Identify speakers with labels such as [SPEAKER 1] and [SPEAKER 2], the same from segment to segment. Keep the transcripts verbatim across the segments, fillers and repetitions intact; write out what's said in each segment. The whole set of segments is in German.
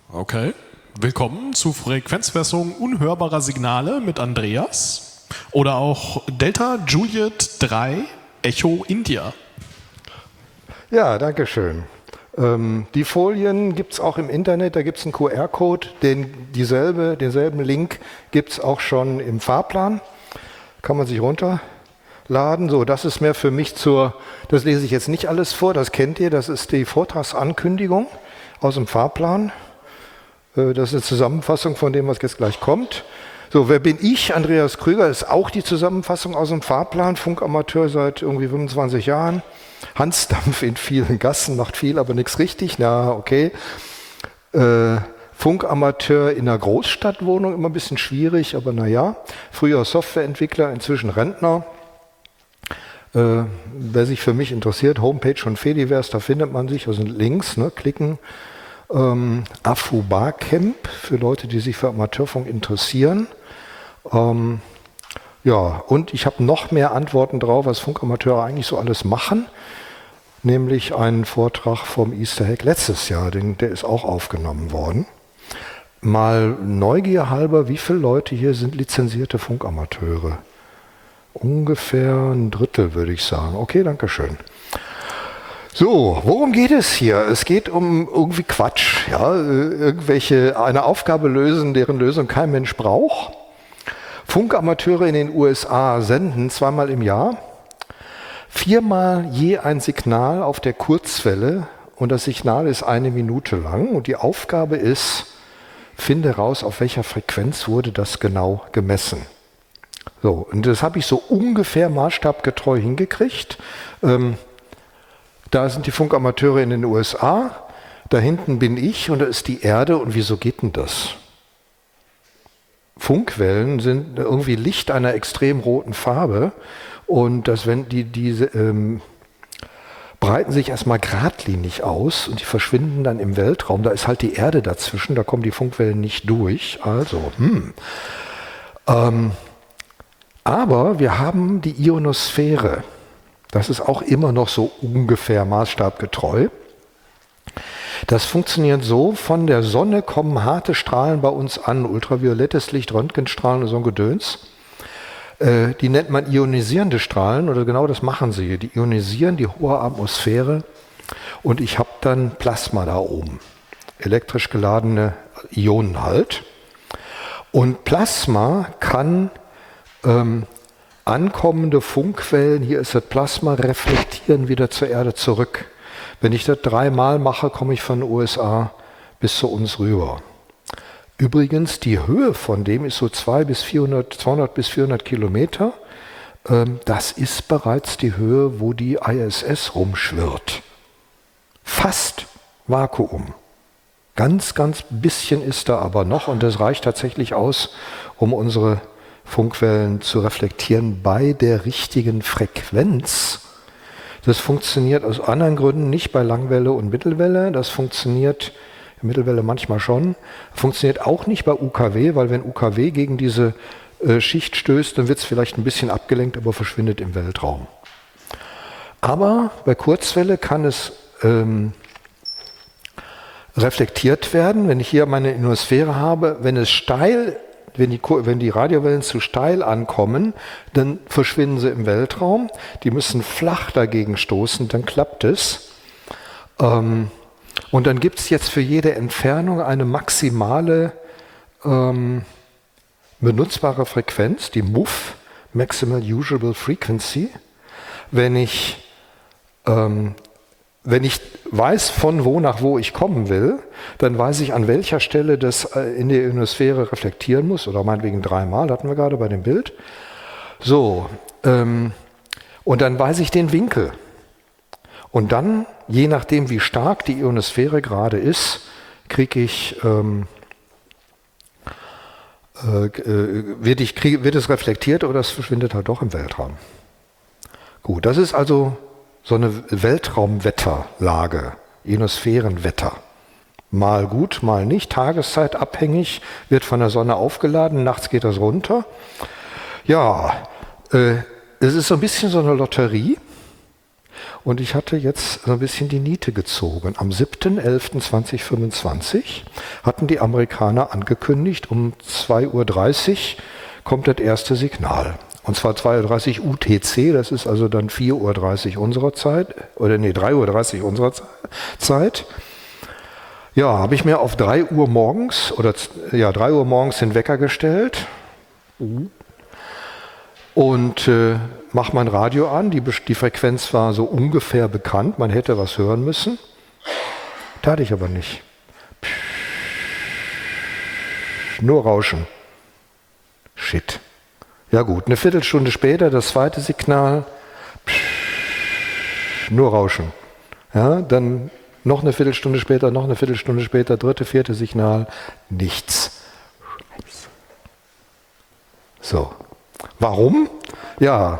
[SPEAKER 1] Okay. Willkommen zu Frequenzmessung unhörbarer Signale mit Andreas oder auch Delta Juliet drei Echo India.
[SPEAKER 2] Ja, danke schön. Ähm, die Folien gibt es auch im Internet, da gibt es einen Q R-Code, den, dieselbe, denselben Link gibt es auch schon im Fahrplan. Kann man sich runterladen. So, das ist mehr für mich zur, das lese ich jetzt nicht alles vor, das kennt ihr, das ist die Vortragsankündigung aus dem Fahrplan. Äh, das ist eine Zusammenfassung von dem, was jetzt gleich kommt. So, wer bin ich? Andreas Krüger, ist auch die Zusammenfassung aus dem Fahrplan, Funkamateur seit irgendwie fünfundzwanzig Jahren. Hansdampf in vielen Gassen, macht viel, aber nichts richtig. Na, okay. Äh, Funkamateur in einer Großstadtwohnung, immer ein bisschen schwierig, aber naja. Früher Softwareentwickler, inzwischen Rentner. Äh, wer sich für mich interessiert, Homepage von Fediverse, da findet man sich, also Links, ne, klicken. Ähm, Afu Barcamp, für Leute, die sich für Amateurfunk interessieren. Ähm, ja, und ich habe noch mehr Antworten drauf, was Funkamateure eigentlich so alles machen. Nämlich einen Vortrag vom Easter Hack letztes Jahr, den, der ist auch aufgenommen worden. Mal Neugier halber, wie viele Leute hier sind lizenzierte Funkamateure? Ungefähr ein Drittel, würde ich sagen. Okay, danke schön. So, worum geht es hier? Es geht um irgendwie Quatsch, ja, irgendwelche, eine Aufgabe lösen, deren Lösung kein Mensch braucht. Funkamateure in den U S A senden zweimal im Jahr, viermal je ein Signal auf der Kurzwelle und das Signal ist eine Minute lang und die Aufgabe ist, finde raus, auf welcher Frequenz wurde das genau gemessen. So, und das habe ich so ungefähr maßstabgetreu hingekriegt. Ähm, da sind die Funkamateure in den U S A, da hinten bin ich und da ist die Erde und wieso geht denn das? Funkwellen sind irgendwie Licht einer extrem roten Farbe und das, wenn die, diese ähm, breiten sich erstmal geradlinig aus und die verschwinden dann im Weltraum. Da ist halt die Erde dazwischen, da kommen die Funkwellen nicht durch. Also, hm. Ähm, aber wir haben die Ionosphäre. Das ist auch immer noch so ungefähr maßstabgetreu. Das funktioniert so, von der Sonne kommen harte Strahlen bei uns an, ultraviolettes Licht, Röntgenstrahlen und so ein Gedöns. Äh, die nennt man ionisierende Strahlen, oder genau das machen sie. Die ionisieren die hohe Atmosphäre und ich habe dann Plasma da oben, elektrisch geladene Ionen halt. Und Plasma kann ähm, ankommende Funkwellen, hier ist das Plasma, reflektieren wieder zur Erde zurück. Wenn ich das dreimal mache, komme ich von den U S A bis zu uns rüber. Übrigens, die Höhe von dem ist so zweihundert bis vierhundert, zweihundert bis vierhundert Kilometer. Das ist bereits die Höhe, wo die I S S rumschwirrt. Fast Vakuum. Ganz, ganz bisschen ist da aber noch und das reicht tatsächlich aus, um unsere Funkwellen zu reflektieren bei der richtigen Frequenz. Das funktioniert aus anderen Gründen nicht bei Langwelle und Mittelwelle. Das funktioniert in Mittelwelle manchmal schon. Funktioniert auch nicht bei U K W, weil wenn U K W gegen diese äh, Schicht stößt, dann wird es vielleicht ein bisschen abgelenkt, aber verschwindet im Weltraum. Aber bei Kurzwelle kann es ähm, reflektiert werden. Wenn ich hier meine Ionosphäre habe, wenn es steil Wenn die, wenn die Radiowellen zu steil ankommen, dann verschwinden sie im Weltraum. Die müssen flach dagegen stoßen, dann klappt es. Ähm, und dann gibt es jetzt für jede Entfernung eine maximale ähm, benutzbare Frequenz, die M U F, Maximal Usable Frequency. Wenn ich ähm, Wenn ich weiß, von wo nach wo ich kommen will, dann weiß ich, an welcher Stelle das in der Ionosphäre reflektieren muss, oder meinetwegen dreimal, hatten wir gerade bei dem Bild. So, ähm, und dann weiß ich den Winkel. Und dann, je nachdem wie stark die Ionosphäre gerade ist, kriege ich, ähm, äh, wird, ich krieg, wird es reflektiert oder es verschwindet halt doch im Weltraum. Gut, das ist also so eine Weltraumwetterlage, Ionosphärenwetter. Mal gut, mal nicht, tageszeitabhängig, wird von der Sonne aufgeladen, nachts geht das runter. Ja, äh, es ist so ein bisschen so eine Lotterie. Und ich hatte jetzt so ein bisschen die Niete gezogen. Am siebten elften zweitausendfünfundzwanzig hatten die Amerikaner angekündigt, um zwei Uhr dreißig kommt das erste Signal. Und zwar zwei Uhr dreißig U T C, das ist also dann vier Uhr dreißig unserer Zeit, oder nee, drei Uhr dreißig unserer Zeit. Ja, habe ich mir auf drei Uhr morgens, oder ja, drei Uhr morgens den Wecker gestellt. Und äh, mach mein Radio an, die, die Frequenz war so ungefähr bekannt, man hätte was hören müssen. Tat ich aber nicht. Nur Rauschen. Shit. Ja gut, eine Viertelstunde später das zweite Signal. Nur Rauschen. Ja, dann noch eine Viertelstunde später, noch eine Viertelstunde später, dritte, vierte Signal. Nichts. So. Warum? Ja,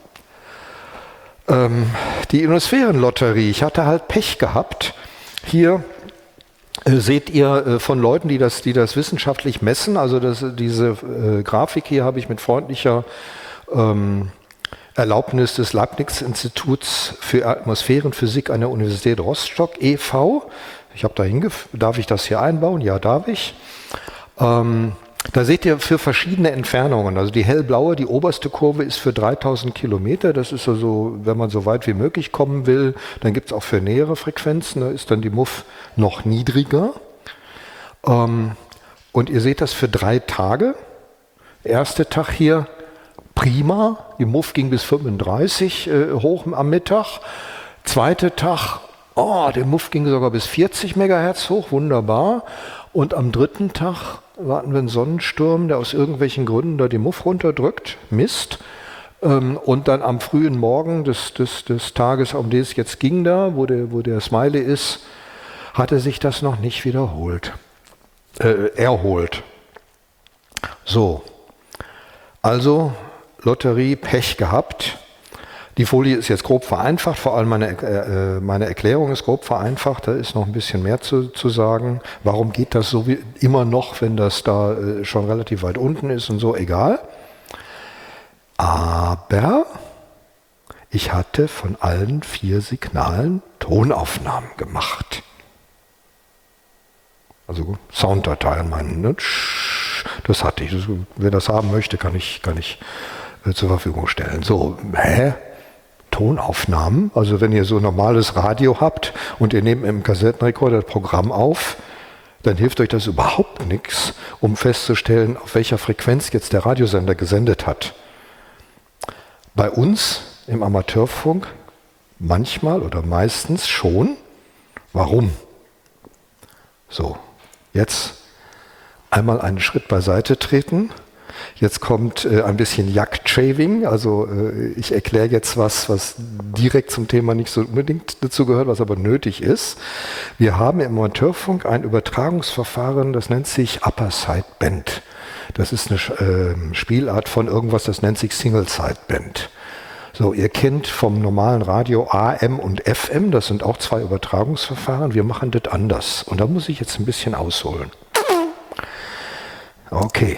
[SPEAKER 2] ähm, die Ionosphärenlotterie. Ich hatte halt Pech gehabt. Hier äh, seht ihr äh, von Leuten, die das, die das wissenschaftlich messen. Also das, diese äh, Grafik hier habe ich mit freundlicher ähm, Erlaubnis des Leibniz-Instituts für Atmosphärenphysik an der Universität Rostock e V Ich habe da hingef- darf ich das hier einbauen? Ja, darf ich. Ähm, Da seht ihr für verschiedene Entfernungen, also die hellblaue, die oberste Kurve ist für dreitausend Kilometer, das ist also, wenn man so weit wie möglich kommen will, dann gibt es auch für nähere Frequenzen, da ist dann die M U F noch niedriger. Ähm, und ihr seht das für drei Tage. Erster Tag hier, prima, die M U F ging bis fünfunddreißig äh, hoch am Mittag. Zweiter Tag, oh, der M U F ging sogar bis vierzig Megahertz hoch, wunderbar. Und am dritten Tag warten wir einen Sonnensturm, der aus irgendwelchen Gründen da die M U F runterdrückt, Mist. Und dann am frühen Morgen des, des, des Tages, um den es jetzt ging da, wo der, wo der Smiley ist, hatte sich das noch nicht wiederholt, äh, erholt. So, also Lotterie, Pech gehabt. Die Folie ist jetzt grob vereinfacht, vor allem meine, äh, meine Erklärung ist grob vereinfacht, da ist noch ein bisschen mehr zu, zu sagen. Warum geht das so wie immer noch, wenn das da äh, schon relativ weit unten ist und so, egal. Aber ich hatte von allen vier Signalen Tonaufnahmen gemacht. Also Sounddateien meinen, ne? Das hatte ich. Wer das haben möchte, kann ich, kann ich äh, zur Verfügung stellen. So, hä? Tonaufnahmen, also wenn ihr so normales Radio habt und ihr nehmt im Kassettenrekorder das Programm auf, dann hilft euch das überhaupt nichts, um festzustellen, auf welcher Frequenz jetzt der Radiosender gesendet hat. Bei uns im Amateurfunk manchmal oder meistens schon. Warum? So, jetzt einmal einen Schritt beiseite treten. Jetzt kommt äh, ein bisschen Jagdshaving, also äh, ich erkläre jetzt was, was direkt zum Thema nicht so unbedingt dazu gehört, was aber nötig ist. Wir haben im Amateurfunk ein Übertragungsverfahren, das nennt sich Upper Sideband. Das ist eine äh, Spielart von irgendwas, das nennt sich Single Sideband. So, ihr kennt vom normalen Radio A M und F M, das sind auch zwei Übertragungsverfahren, wir machen das anders. Und da muss ich jetzt ein bisschen ausholen. Okay.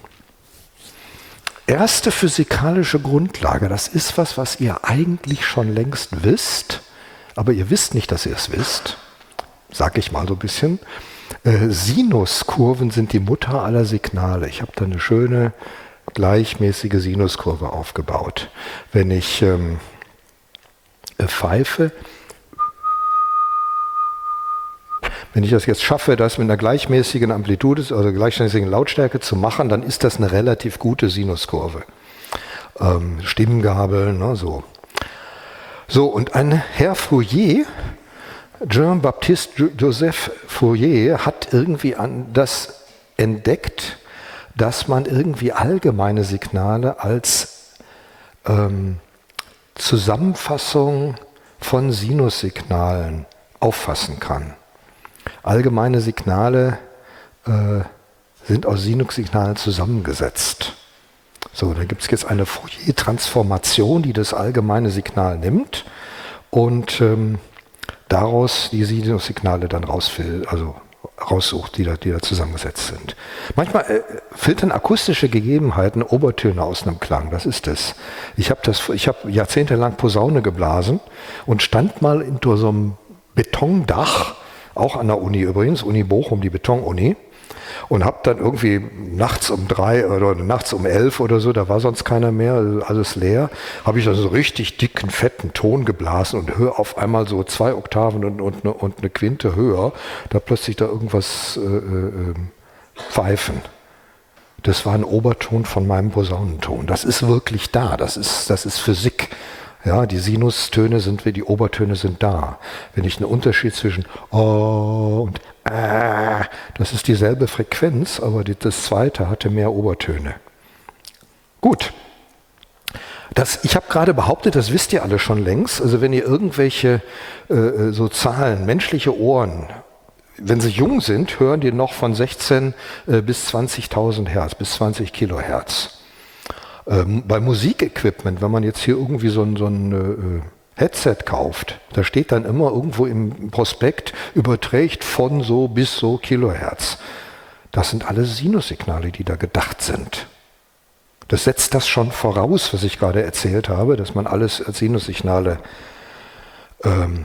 [SPEAKER 2] Erste physikalische Grundlage, das ist was, was ihr eigentlich schon längst wisst, aber ihr wisst nicht, dass ihr es wisst, sag ich mal so ein bisschen. Äh, Sinuskurven sind die Mutter aller Signale. Ich habe da eine schöne, gleichmäßige Sinuskurve aufgebaut. Wenn ich ähm, pfeife, wenn ich das jetzt schaffe, das mit einer gleichmäßigen Amplitude, also gleichmäßigen Lautstärke zu machen, dann ist das eine relativ gute Sinuskurve. Ähm, Stimmgabel, ne, so. So, und ein Herr Fourier, Jean-Baptiste Joseph Fourier, hat irgendwie an das entdeckt, dass man irgendwie allgemeine Signale als ähm, Zusammenfassung von Sinussignalen auffassen kann. Allgemeine Signale äh, sind aus Sinussignalen zusammengesetzt. So, da gibt es jetzt eine Fourier-Transformation, die das allgemeine Signal nimmt und ähm, daraus die Sinussignale dann rausfiltert, also raussucht, die da, die da zusammengesetzt sind. Manchmal äh, filtern akustische Gegebenheiten Obertöne aus einem Klang. Das ist es. Ich habe das, ich habe jahrzehntelang Posaune geblasen und stand mal unter so einem Betondach, auch an der Uni übrigens, Uni Bochum, die Betonuni, und habe dann irgendwie nachts um drei oder nachts um elf oder so, da war sonst keiner mehr, alles leer, habe ich dann so richtig dicken, fetten Ton geblasen und höre auf einmal so zwei Oktaven und, und, und eine Quinte höher, da plötzlich da irgendwas äh, äh, pfeifen. Das war ein Oberton von meinem Posaunenton. Das ist wirklich da, das ist, das ist Physik. Ja, die Sinustöne sind wie die Obertöne sind da. Wenn ich einen Unterschied zwischen oh und äh, das ist dieselbe Frequenz, aber die, das zweite hatte mehr Obertöne. Gut. Das, ich habe gerade behauptet, das wisst ihr alle schon längst. Also wenn ihr irgendwelche äh, so Zahlen, menschliche Ohren, wenn sie jung sind, hören die noch von sechzehn äh, bis zwanzigtausend Hertz, bis zwanzig Kilohertz. Ähm, bei Musikequipment, wenn man jetzt hier irgendwie so ein, so ein äh, Headset kauft, da steht dann immer irgendwo im Prospekt, überträgt von so bis so Kilohertz. Das sind alles Sinussignale, die da gedacht sind. Das setzt das schon voraus, was ich gerade erzählt habe, dass man alles als Sinussignale ähm,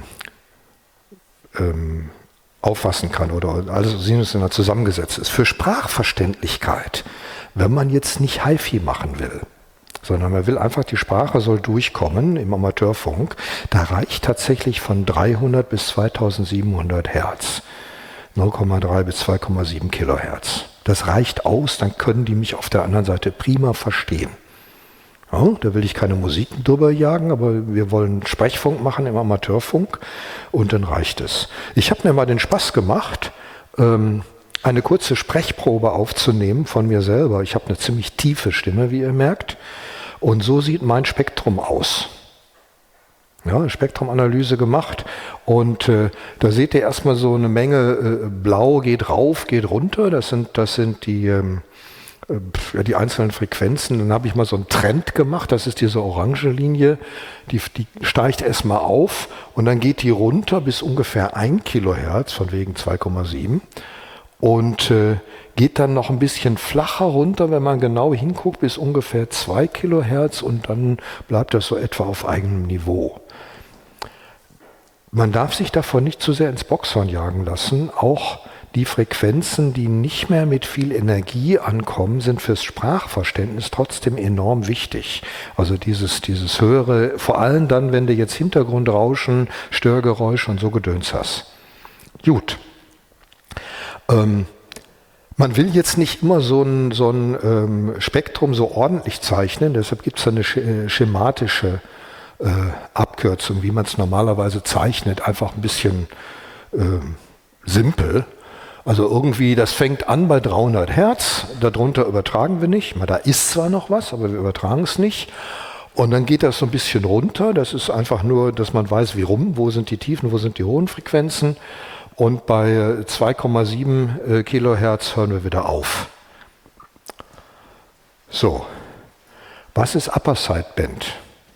[SPEAKER 2] ähm, auffassen kann oder alles als Sinussignale zusammengesetzt ist. Für Sprachverständlichkeit, wenn man jetzt nicht Hi-Fi machen will, sondern man will einfach, die Sprache soll durchkommen im Amateurfunk, da reicht tatsächlich von dreihundert bis zweitausendsiebenhundert Hertz, null Komma drei bis zwei Komma sieben Kilohertz. Das reicht aus, dann können die mich auf der anderen Seite prima verstehen. Ja, da will ich keine Musik drüber jagen, aber wir wollen Sprechfunk machen im Amateurfunk und dann reicht es. Ich habe mir mal den Spaß gemacht, ähm, eine kurze Sprechprobe aufzunehmen von mir selber. Ich habe eine ziemlich tiefe Stimme, wie ihr merkt. Und so sieht mein Spektrum aus. Ja, Spektrumanalyse gemacht. Und äh, da seht ihr erstmal so eine Menge äh, Blau geht rauf, geht runter. Das sind, das sind die, ähm, äh, die einzelnen Frequenzen. Dann habe ich mal so einen Trend gemacht. Das ist diese orange Linie. Die, die steigt erstmal auf und dann geht die runter bis ungefähr ein Kilohertz, von wegen zwei Komma sieben. Und äh, geht dann noch ein bisschen flacher runter, wenn man genau hinguckt, bis ungefähr zwei Kilohertz und dann bleibt das so etwa auf eigenem Niveau. Man darf sich davon nicht zu sehr ins Boxhorn jagen lassen. Auch die Frequenzen, die nicht mehr mit viel Energie ankommen, sind fürs Sprachverständnis trotzdem enorm wichtig. Also dieses, dieses höhere, vor allem dann, wenn du jetzt Hintergrundrauschen, Störgeräusche und so Gedöns hast. Gut. Ähm, man will jetzt nicht immer so ein, so ein ähm, Spektrum so ordentlich zeichnen, deshalb gibt es eine sch- schematische äh, Abkürzung, wie man es normalerweise zeichnet, einfach ein bisschen äh, simpel. Also irgendwie, das fängt an bei dreihundert Hertz, darunter übertragen wir nicht, da ist zwar noch was, aber wir übertragen es nicht. Und dann geht das so ein bisschen runter, das ist einfach nur, dass man weiß, wie rum, wo sind die Tiefen, wo sind die hohen Frequenzen. Und bei zwei Komma sieben äh, Kilohertz hören wir wieder auf. So, was ist Upper Sideband?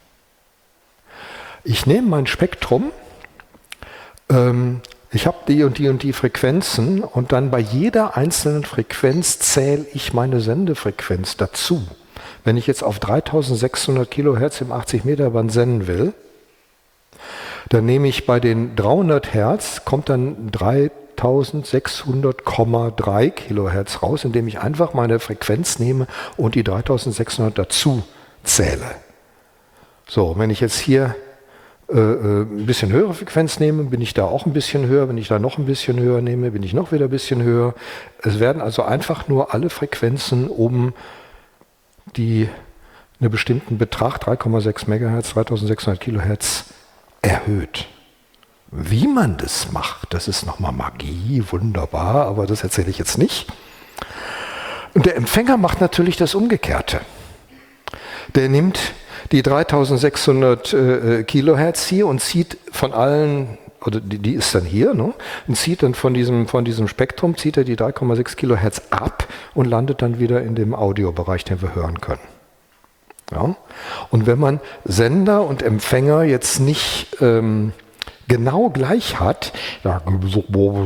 [SPEAKER 2] Ich nehme mein Spektrum, ähm, ich habe die und die und die Frequenzen und dann bei jeder einzelnen Frequenz zähle ich meine Sendefrequenz dazu. Wenn ich jetzt auf dreitausendsechshundert Kilohertz im achtzig Meter Band senden will, dann nehme ich bei den dreihundert Hertz, kommt dann dreitausendsechshundert Komma drei Kilohertz raus, indem ich einfach meine Frequenz nehme und die dreitausendsechshundert dazu zähle. So, wenn ich jetzt hier äh, ein bisschen höhere Frequenz nehme, bin ich da auch ein bisschen höher. Wenn ich da noch ein bisschen höher nehme, bin ich noch wieder ein bisschen höher. Es werden also einfach nur alle Frequenzen um die einen bestimmten Betrag, drei Komma sechs Megahertz, dreitausendsechshundert Kilohertz, erhöht. Wie man das macht, das ist nochmal Magie, wunderbar, aber das erzähle ich jetzt nicht. Und der Empfänger macht natürlich das Umgekehrte. Der nimmt die dreitausendsechshundert äh, Kilohertz hier und zieht von allen, oder die, die ist dann hier, ne, und zieht dann von diesem, von diesem Spektrum, zieht er die drei Komma sechs Kilohertz ab und landet dann wieder in dem Audiobereich, den wir hören können. Ja? Und wenn man Sender und Empfänger jetzt nicht ähm, genau gleich hat, da gibt es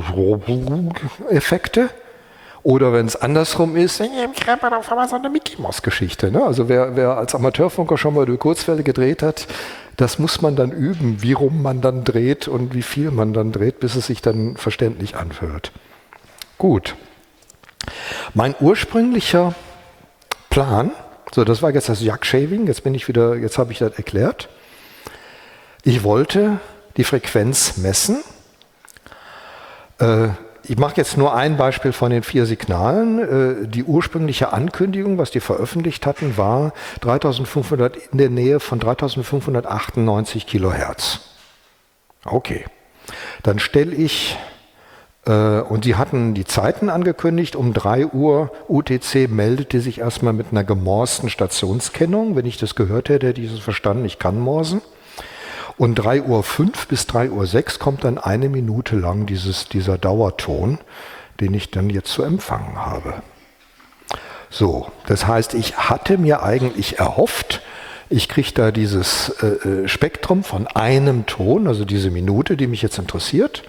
[SPEAKER 2] Effekte. Oder wenn es andersrum ist, dann schreibt man auf einmal so eine Mickey-Maus-Geschichte. Ne? Also wer, wer als Amateurfunker schon mal die Kurzwelle gedreht hat, das muss man dann üben, wie rum man dann dreht und wie viel man dann dreht, bis es sich dann verständlich anhört. Gut. Mein ursprünglicher Plan, so das war jetzt das Jack-Shaving, jetzt bin ich wieder, jetzt habe ich das erklärt. Ich wollte die Frequenz messen. Äh, Ich mache jetzt nur ein Beispiel von den vier Signalen. Die ursprüngliche Ankündigung, was die veröffentlicht hatten, war dreitausendfünfhundert in der Nähe von dreitausendfünfhundertachtundneunzig Kilohertz. Okay, dann stelle ich, äh, und sie hatten die Zeiten angekündigt, um drei Uhr U T C meldete sich erstmal mit einer gemorsten Stationskennung. Wenn ich das gehört hätte, hätte ich es verstanden, ich kann morsen. Und drei Uhr fünf bis drei Uhr sechs kommt dann eine Minute lang dieses, dieser Dauerton, den ich dann jetzt zu empfangen habe. So, das heißt, ich hatte mir eigentlich erhofft, ich kriege da dieses äh, Spektrum von einem Ton, also diese Minute, die mich jetzt interessiert.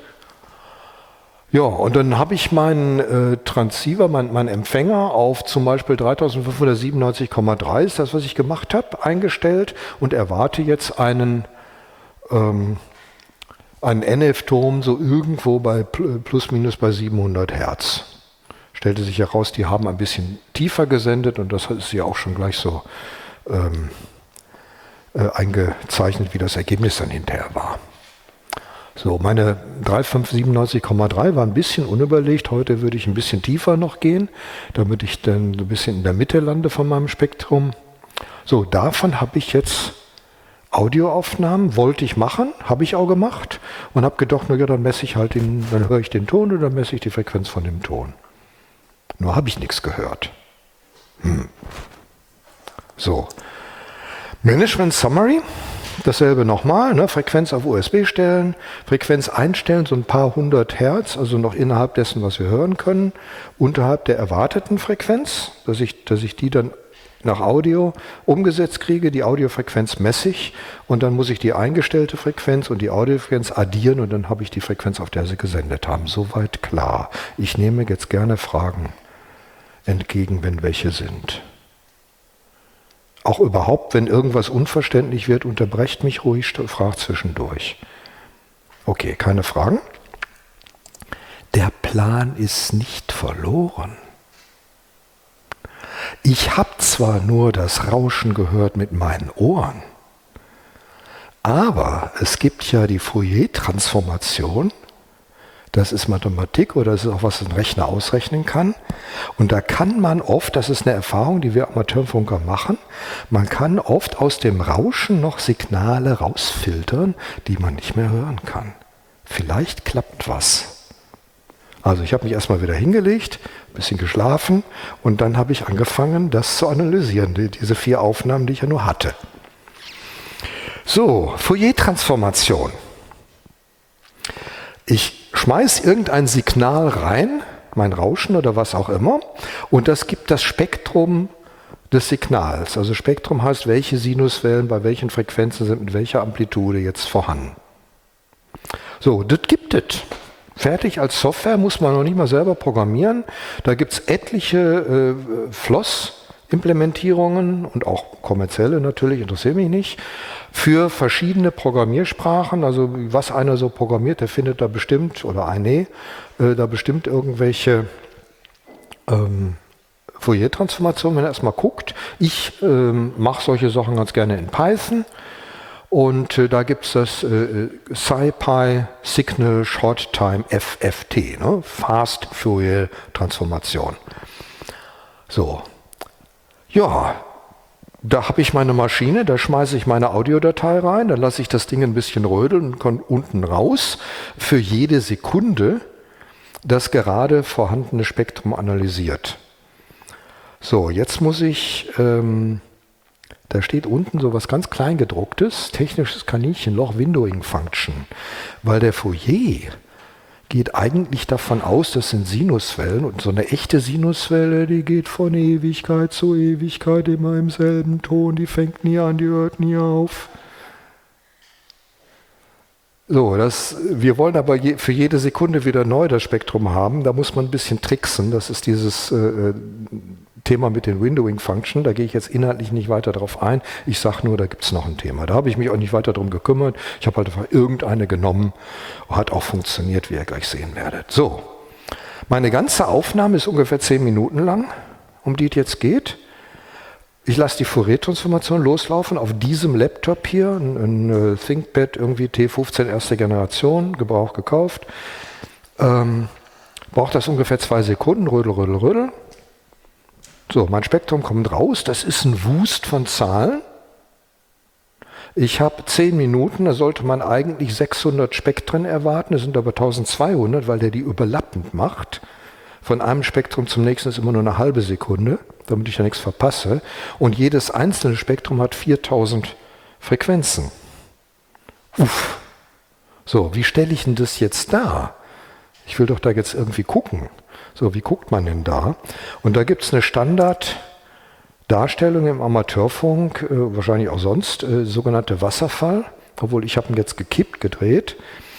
[SPEAKER 2] Ja, und dann habe ich meinen äh, Transceiver, meinen mein Empfänger auf zum Beispiel dreitausendfünfhundertsiebenundneunzig Komma drei, ist das, was ich gemacht habe, eingestellt und erwarte jetzt einen Ähm, ein N F-Turm so irgendwo bei plus minus bei siebenhundert Hertz. Stellte sich heraus, die haben ein bisschen tiefer gesendet und das ist ja auch schon gleich so ähm, äh, eingezeichnet, wie das Ergebnis dann hinterher war. So, meine dreitausendfünfhundertsiebenundneunzig Komma drei war ein bisschen unüberlegt. Heute würde ich ein bisschen tiefer noch gehen, damit ich dann ein bisschen in der Mitte lande von meinem Spektrum. So, davon habe ich jetzt Audioaufnahmen, wollte ich machen, habe ich auch gemacht und habe gedacht, na ja, dann messe ich halt den, dann höre ich den Ton oder dann messe ich die Frequenz von dem Ton. Nur habe ich nichts gehört. Hm. So. Management Summary, dasselbe nochmal, ne? Frequenz auf U S B stellen, Frequenz einstellen, so ein paar hundert Hertz, also noch innerhalb dessen, was wir hören können, unterhalb der erwarteten Frequenz, dass ich, dass ich die dann nach Audio umgesetzt kriege, die Audiofrequenz messe ich und dann muss ich die eingestellte Frequenz und die Audiofrequenz addieren und dann habe ich die Frequenz, auf der sie gesendet haben. Soweit klar. Ich nehme jetzt gerne Fragen entgegen, wenn welche sind. Auch überhaupt, wenn irgendwas unverständlich wird, unterbrecht mich ruhig, fragt zwischendurch. Okay, keine Fragen? Der Plan ist nicht verloren. Ich habe zwar nur das Rauschen gehört mit meinen Ohren, aber es gibt ja die Fourier-Transformation, das ist Mathematik oder das ist auch, was ein Rechner ausrechnen kann. Und da kann man oft, das ist eine Erfahrung, die wir Amateurfunker machen, man kann oft aus dem Rauschen noch Signale rausfiltern, die man nicht mehr hören kann. Vielleicht klappt was. Also ich habe mich erstmal wieder hingelegt, ein bisschen geschlafen und dann habe ich angefangen, das zu analysieren, die, diese vier Aufnahmen, die ich ja nur hatte. So, Fourier-Transformation. Ich schmeiße irgendein Signal rein, mein Rauschen oder was auch immer, und das gibt das Spektrum des Signals. Also Spektrum heißt, welche Sinuswellen bei welchen Frequenzen sind mit welcher Amplitude jetzt vorhanden. So, das gibt es. Fertig als Software, muss man noch nicht mal selber programmieren. Da gibt es etliche äh, Floss-Implementierungen und auch kommerzielle natürlich, interessiert mich nicht, für verschiedene Programmiersprachen. Also was einer so programmiert, der findet da bestimmt, oder eine, äh, da bestimmt irgendwelche ähm, Fourier-Transformationen, wenn er erstmal guckt. Ich ähm, mache solche Sachen ganz gerne in Python. Und äh, da gibt es das äh, SciPy Signal Short Time F F T, ne? Fast Fourier Transformation. So, ja, da habe ich meine Maschine, da schmeiße ich meine Audiodatei rein, dann lasse ich das Ding ein bisschen rödeln und komme unten raus für jede Sekunde das gerade vorhandene Spektrum analysiert. So, jetzt muss ich... Ähm, Da steht unten so was ganz Kleingedrucktes, technisches Kaninchenloch, Windowing Function. Weil der Fourier geht eigentlich davon aus, das sind Sinuswellen und so eine echte Sinuswelle, die geht von Ewigkeit zu Ewigkeit immer im selben Ton, die fängt nie an, die hört nie auf. So, das, wir wollen aber je, für jede Sekunde wieder neu das Spektrum haben. Da muss man ein bisschen tricksen. Das ist dieses äh, Thema mit den Windowing-Function. Da gehe ich jetzt inhaltlich nicht weiter drauf ein. Ich sage nur, da gibt es noch ein Thema. Da habe ich mich auch nicht weiter drum gekümmert. Ich habe halt einfach irgendeine genommen. Hat auch funktioniert, wie ihr gleich sehen werdet. So, meine ganze Aufnahme ist ungefähr zehn Minuten lang, um die es jetzt geht. Ich lasse die Fourier-Transformation loslaufen auf diesem Laptop hier, ein, ein ThinkPad irgendwie T fünfzehn erste Generation, Gebrauch gekauft. Ähm, braucht das ungefähr zwei Sekunden, rödel, rödel, rödel. So, mein Spektrum kommt raus, das ist ein Wust von Zahlen. Ich habe zehn Minuten, da sollte man eigentlich sechshundert Spektren erwarten, es sind aber eintausendzweihundert, weil der die überlappend macht. Von einem Spektrum zum nächsten ist immer nur eine halbe Sekunde, damit ich ja nichts verpasse. Und jedes einzelne Spektrum hat viertausend Frequenzen. Uff. So, wie stelle ich denn das jetzt dar? Ich will doch da jetzt irgendwie gucken. So, wie guckt man denn da? Und da gibt es eine Standarddarstellung im Amateurfunk, äh, wahrscheinlich auch sonst, äh, sogenannte Wasserfall. Obwohl, ich habe ihn jetzt gekippt, gedreht.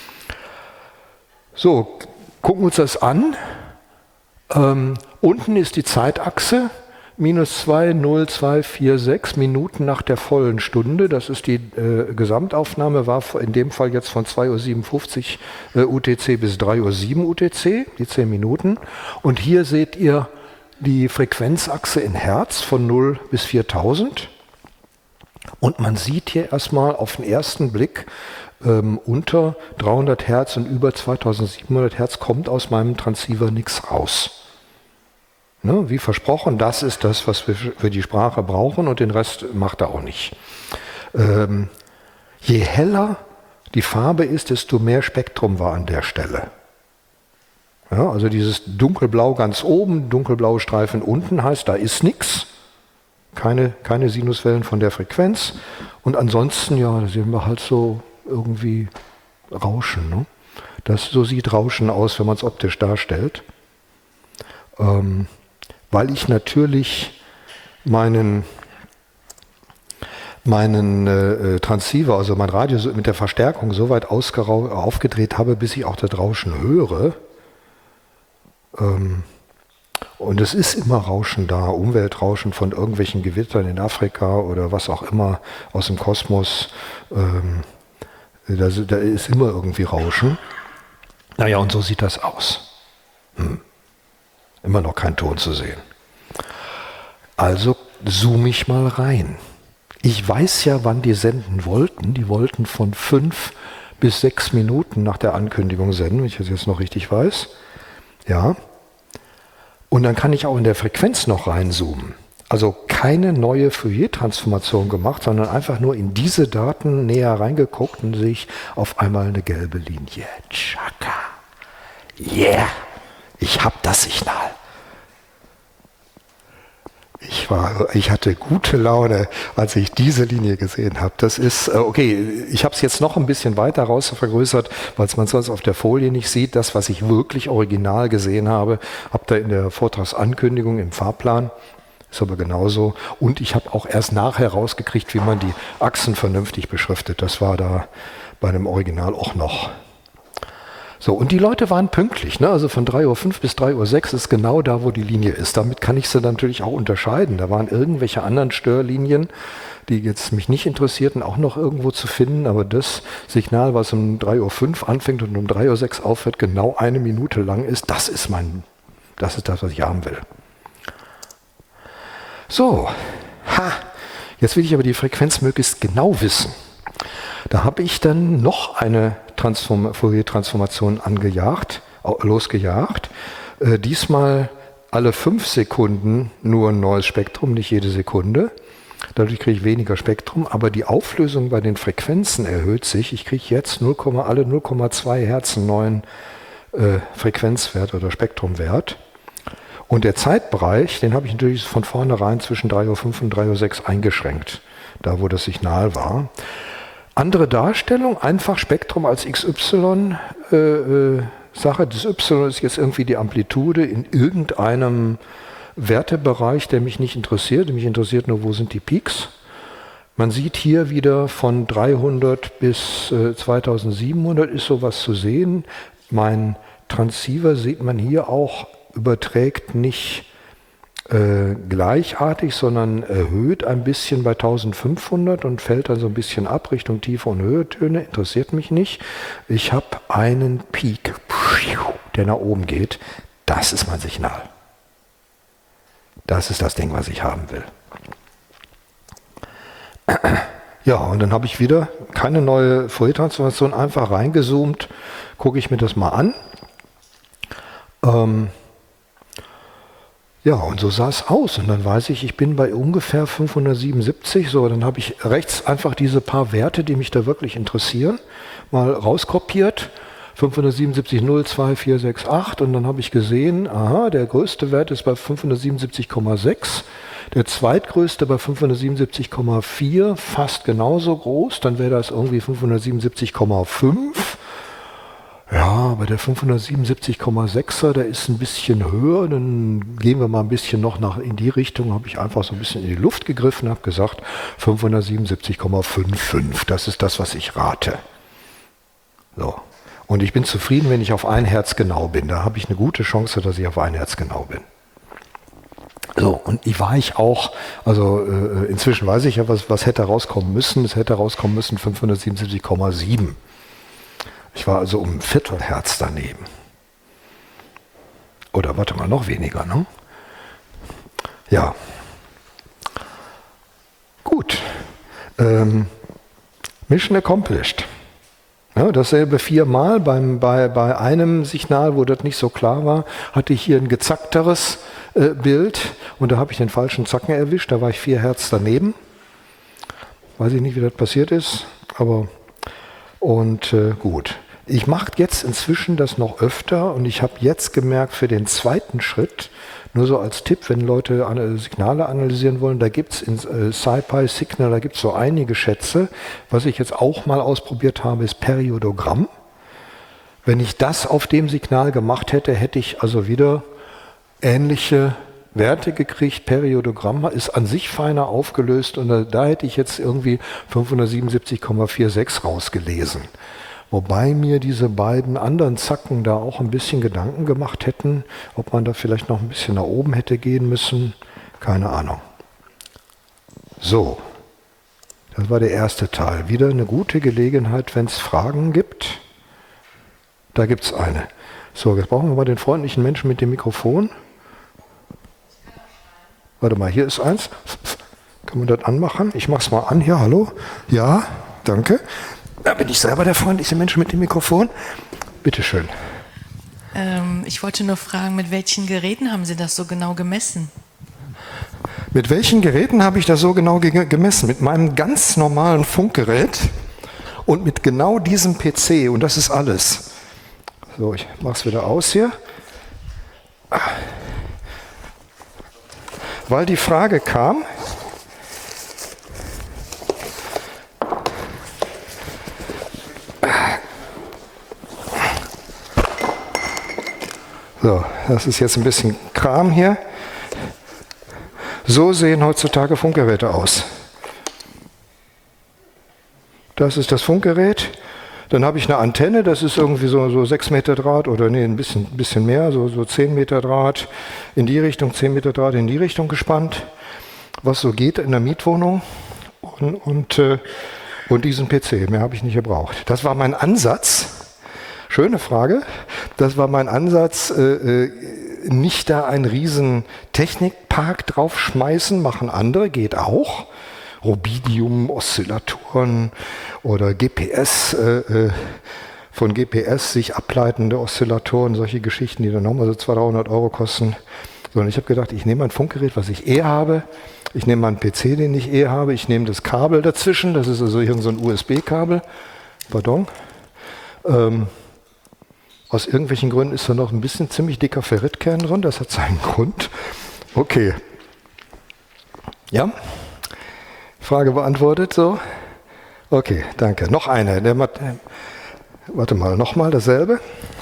[SPEAKER 2] So, gucken wir uns das an. Ähm, unten ist die Zeitachse, minus zwei Komma null zwei vier sechs Minuten nach der vollen Stunde. Das ist die äh, Gesamtaufnahme, war in dem Fall jetzt von zwei Uhr siebenundfünfzig äh, U T C bis drei Uhr sieben U T C, die zehn Minuten. Und hier seht ihr die Frequenzachse in Hertz von null bis viertausend. Und man sieht hier erstmal auf den ersten Blick, ähm, unter dreihundert Hertz und über zweitausendsiebenhundert Hertz kommt aus meinem Transceiver nichts raus. Ne, wie versprochen, das ist das, was wir für die Sprache brauchen und den Rest macht er auch nicht. Ähm, je heller die Farbe ist, desto mehr Spektrum war an der Stelle. Ja, also dieses dunkelblau ganz oben, dunkelblaue Streifen unten heißt, da ist nichts. Keine, keine Sinuswellen von der Frequenz. Und ansonsten, ja, da sehen wir halt so irgendwie Rauschen. Ne? Das, so sieht Rauschen aus, wenn man es optisch darstellt. Ähm, weil ich natürlich meinen, meinen äh, Transceiver, also mein Radio so, mit der Verstärkung so weit aufgedreht habe, bis ich auch das Rauschen höre. Ähm, und es ist immer Rauschen da, Umweltrauschen von irgendwelchen Gewittern in Afrika oder was auch immer aus dem Kosmos. Ähm, da, da ist immer irgendwie Rauschen. Naja, und so sieht das aus. Hm. Immer noch kein Ton zu sehen. Also zoome ich mal rein. Ich weiß ja, wann die senden wollten. Die wollten von fünf bis sechs Minuten nach der Ankündigung senden, wenn ich das jetzt noch richtig weiß. Ja. Und dann kann ich auch in der Frequenz noch reinzoomen. Also keine neue Fourier-Transformation gemacht, sondern einfach nur in diese Daten näher reingeguckt und sehe ich auf einmal eine gelbe Linie. Tschakka. Yeah. Ich habe das Signal. Ich, war, ich hatte gute Laune, als ich diese Linie gesehen habe. Das ist, okay, ich habe es jetzt noch ein bisschen weiter raus vergrößert, weil man sonst auf der Folie nicht sieht. Das, was ich wirklich original gesehen habe, habt ihr in der Vortragsankündigung im Fahrplan. Ist aber genauso. Und ich habe auch erst nachher rausgekriegt, wie man die Achsen vernünftig beschriftet. Das war da bei einem Original auch noch. So, und die Leute waren pünktlich, ne? Also von drei Uhr fünf bis drei Uhr sechs ist genau da, wo die Linie ist. Damit kann ich sie natürlich auch unterscheiden. Da waren irgendwelche anderen Störlinien, die jetzt mich nicht interessierten, auch noch irgendwo zu finden. Aber das Signal, was um drei Uhr fünf anfängt und um drei Uhr sechs aufhört, genau eine Minute lang ist, das ist mein, das ist das, was ich haben will. So, ha, jetzt will ich aber die Frequenz möglichst genau wissen. Da habe ich dann noch eine Transform- Fourier-Transformation angejagt, losgejagt. Äh, diesmal alle fünf Sekunden nur ein neues Spektrum, nicht jede Sekunde. Dadurch kriege ich weniger Spektrum, aber die Auflösung bei den Frequenzen erhöht sich. Ich kriege jetzt null, alle null Komma zwei Hertz einen neuen äh, Frequenzwert oder Spektrumwert. Und der Zeitbereich, den habe ich natürlich von vornherein zwischen drei Uhr fünf und drei Uhr sechs eingeschränkt, da wo das Signal war. Andere Darstellung, einfach Spektrum als X Y äh, äh, Sache. Das Y ist jetzt irgendwie die Amplitude in irgendeinem Wertebereich, der mich nicht interessiert. Mich interessiert nur, wo sind die Peaks. Man sieht hier wieder von dreihundert bis äh, zweitausendsiebenhundert ist sowas zu sehen. Mein Transceiver sieht man hier auch, überträgt nicht äh, gleichartig, sondern erhöht ein bisschen bei eintausendfünfhundert und fällt dann so ein bisschen ab Richtung Tiefe- und Höhetöne. Interessiert mich nicht. Ich habe einen Peak, der nach oben geht. Das ist mein Signal. Das ist das Ding, was ich haben will. Ja, und dann habe ich wieder keine neue Fourier-Transformation, einfach reingezoomt, gucke ich mir das mal an. Ähm ja, und so sah es aus. Und dann weiß ich, ich bin bei ungefähr fünfhundertsiebenundsiebzig. So, dann habe ich rechts einfach diese paar Werte, die mich da wirklich interessieren, mal rauskopiert. fünfhundertsiebenundsiebzig, null, zwei, vier, sechs, acht. Und dann habe ich gesehen, aha, der größte Wert ist bei fünfhundertsiebenundsiebzig Komma sechs. Der zweitgrößte bei fünfhundertsiebenundsiebzig Komma vier, fast genauso groß. Dann wäre das irgendwie fünfhundertsiebenundsiebzig Komma fünf. Ja, bei der fünfhundertsiebenundsiebzig Komma sechser, der ist ein bisschen höher. Dann gehen wir mal ein bisschen noch nach in die Richtung. Habe ich einfach so ein bisschen in die Luft gegriffen, habe gesagt fünfhundertsiebenundsiebzig Komma fünfundfünfzig. Das ist das, was ich rate. So. Und ich bin zufrieden, wenn ich auf ein Herz genau bin. Da habe ich eine gute Chance, dass ich auf ein Herz genau bin. So, und ich war ich auch, also äh, inzwischen weiß ich ja, was, was hätte rauskommen müssen. Es hätte rauskommen müssen fünfhundertsiebenundsiebzig Komma sieben. Ich war also um ein Viertelherz daneben. Oder warte mal, noch weniger, ne? Ja. Gut. Ähm, Mission accomplished. Ja, dasselbe viermal. Beim, bei, bei einem Signal, wo das nicht so klar war, hatte ich hier ein gezackteres äh, Bild und da habe ich den falschen Zacken erwischt. Da war ich vier Hertz daneben. Weiß ich nicht, wie das passiert ist, aber und äh, gut. Ich mache jetzt inzwischen das noch öfter und ich habe jetzt gemerkt, für den zweiten Schritt, nur so als Tipp, wenn Leute Signale analysieren wollen, da gibt es in äh, SciPy, Signal, da gibt es so einige Schätze. Was ich jetzt auch mal ausprobiert habe, ist Periodogramm. Wenn ich das auf dem Signal gemacht hätte, hätte ich also wieder ähnliche Werte gekriegt. Periodogramm ist an sich feiner aufgelöst und da, da hätte ich jetzt irgendwie fünfhundertsiebenundsiebzig Komma sechsundvierzig rausgelesen. Wobei mir diese beiden anderen Zacken da auch ein bisschen Gedanken gemacht hätten, ob man da vielleicht noch ein bisschen nach oben hätte gehen müssen. Keine Ahnung. So, das war der erste Teil. Wieder eine gute Gelegenheit, wenn es Fragen gibt. Da gibt es eine. So, jetzt brauchen wir mal den freundlichen Menschen mit dem Mikrofon. Warte mal, hier ist eins. Kann man das anmachen? Ich mache es mal an. Ja, hallo? Ja, danke. Da bin ich selber der freundliche Mensch mit dem Mikrofon. Bitte schön.
[SPEAKER 3] Ähm, ich wollte nur fragen, mit welchen Geräten haben Sie das so genau gemessen?
[SPEAKER 2] Mit welchen Geräten habe ich das so genau ge- gemessen? Mit meinem ganz normalen Funkgerät und mit genau diesem P C. Und das ist alles. So, ich mache es wieder aus hier. Weil die Frage kam, so, das ist jetzt ein bisschen Kram hier. So sehen heutzutage Funkgeräte aus. Das ist das Funkgerät. Dann habe ich eine Antenne, das ist irgendwie so, so sechs Meter Draht oder nee, ein bisschen, bisschen mehr, so, so zehn Meter Draht in die Richtung, zehn Meter Draht in die Richtung gespannt, was so geht in der Mietwohnung und, und, äh, und diesen P C. Mehr habe ich nicht gebraucht. Das war mein Ansatz. Schöne Frage. Das war mein Ansatz, äh, nicht da einen riesen Technikpark draufschmeißen, machen andere, geht auch. Rubidium, Oszillatoren oder G P S, äh, von G P S sich ableitende Oszillatoren, solche Geschichten, die dann nochmal so zweihundert, dreihundert Euro kosten. Sondern ich habe gedacht, ich nehme ein Funkgerät, was ich eh habe, ich nehme meinen P C, den ich eh habe, ich nehme das Kabel dazwischen, das ist also hier so ein U S B-Kabel, pardon. Ähm, aus irgendwelchen Gründen ist da noch ein bisschen ziemlich dicker Ferritkern drin, das hat seinen Grund. Okay. Ja? Frage beantwortet, so? Okay, danke. Noch eine. Der Mat- Warte mal, nochmal dasselbe.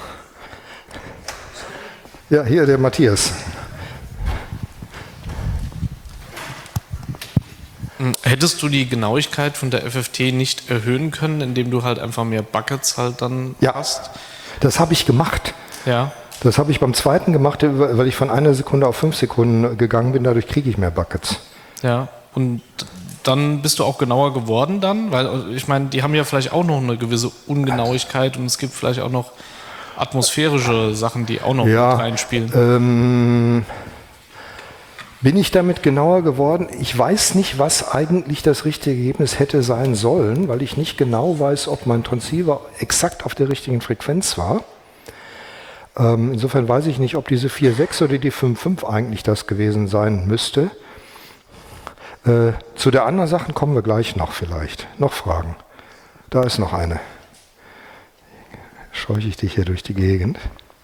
[SPEAKER 2] Ja, hier der Matthias.
[SPEAKER 4] Hättest du die Genauigkeit von der F F T nicht erhöhen können, indem du halt einfach mehr Buckets halt dann
[SPEAKER 2] Ja,
[SPEAKER 4] hast?
[SPEAKER 2] das habe ich gemacht.
[SPEAKER 4] Ja.
[SPEAKER 2] Das habe ich beim zweiten gemacht, weil ich von einer Sekunde auf fünf Sekunden gegangen bin. Dadurch kriege ich mehr Buckets.
[SPEAKER 4] Ja. Und dann bist du auch genauer geworden dann? Weil ich meine, die haben ja vielleicht auch noch eine gewisse Ungenauigkeit und es gibt vielleicht auch noch atmosphärische Sachen, die auch noch
[SPEAKER 2] Ja,
[SPEAKER 4] mit reinspielen.
[SPEAKER 2] Ähm, bin ich damit genauer geworden? Ich weiß nicht, was eigentlich das richtige Ergebnis hätte sein sollen, weil ich nicht genau weiß, ob mein Transceiver exakt auf der richtigen Frequenz war. Ähm, insofern weiß ich nicht, ob diese vier Komma sechs oder die fünf Komma fünf eigentlich das gewesen sein müsste. Äh, zu der anderen Sachen kommen wir gleich noch vielleicht. Noch Fragen? Da ist noch eine. Scheuche ich dich hier durch die Gegend.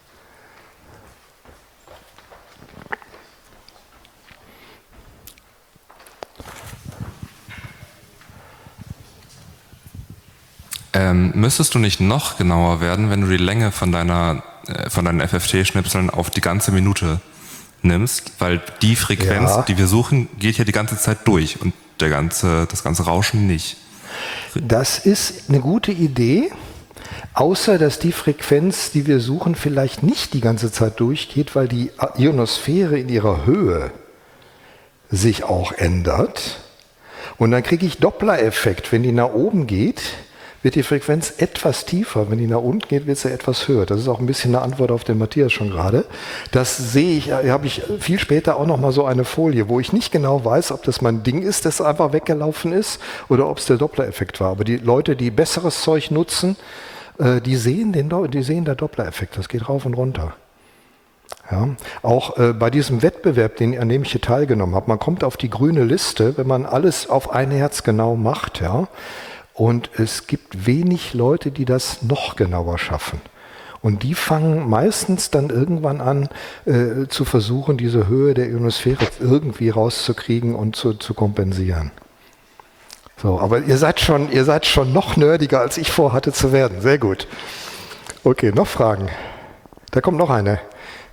[SPEAKER 5] Ähm, müsstest du nicht noch genauer werden, wenn du die Länge von deiner äh, von deinen F F T-Schnipseln auf die ganze Minute nimmst? Weil die Frequenz,
[SPEAKER 2] Ja.
[SPEAKER 5] die wir suchen, geht ja die ganze Zeit durch und der ganze, das ganze Rauschen nicht.
[SPEAKER 2] Das ist eine gute Idee, außer dass die Frequenz, die wir suchen, vielleicht nicht die ganze Zeit durchgeht, weil die Ionosphäre in ihrer Höhe sich auch ändert. Und dann kriege ich Doppler-Effekt. Wenn die nach oben geht, wird die Frequenz etwas tiefer. Wenn die nach unten geht, wird sie etwas höher. Das ist auch ein bisschen eine Antwort auf den Matthias schon gerade. Das sehe ich, habe ich viel später auch noch mal so eine Folie, wo ich nicht genau weiß, ob das mein Ding ist, das einfach weggelaufen ist, oder ob es der Doppler-Effekt war. Aber die Leute, die besseres Zeug nutzen, äh, die sehen den, Do- die sehen der Doppler-Effekt. Das geht rauf und runter. Ja, auch äh, bei diesem Wettbewerb, den, an dem ich hier teilgenommen habe, man kommt auf die grüne Liste, wenn man alles auf ein Herz genau macht, ja. Und es gibt wenig Leute, die das noch genauer schaffen. Und die fangen meistens dann irgendwann an, äh, zu versuchen, diese Höhe der Ionosphäre irgendwie rauszukriegen und zu, zu kompensieren. So, aber ihr seid schon, ihr seid schon noch nerdiger, als ich vorhatte zu werden. Sehr gut. Okay, noch Fragen? Da kommt noch eine.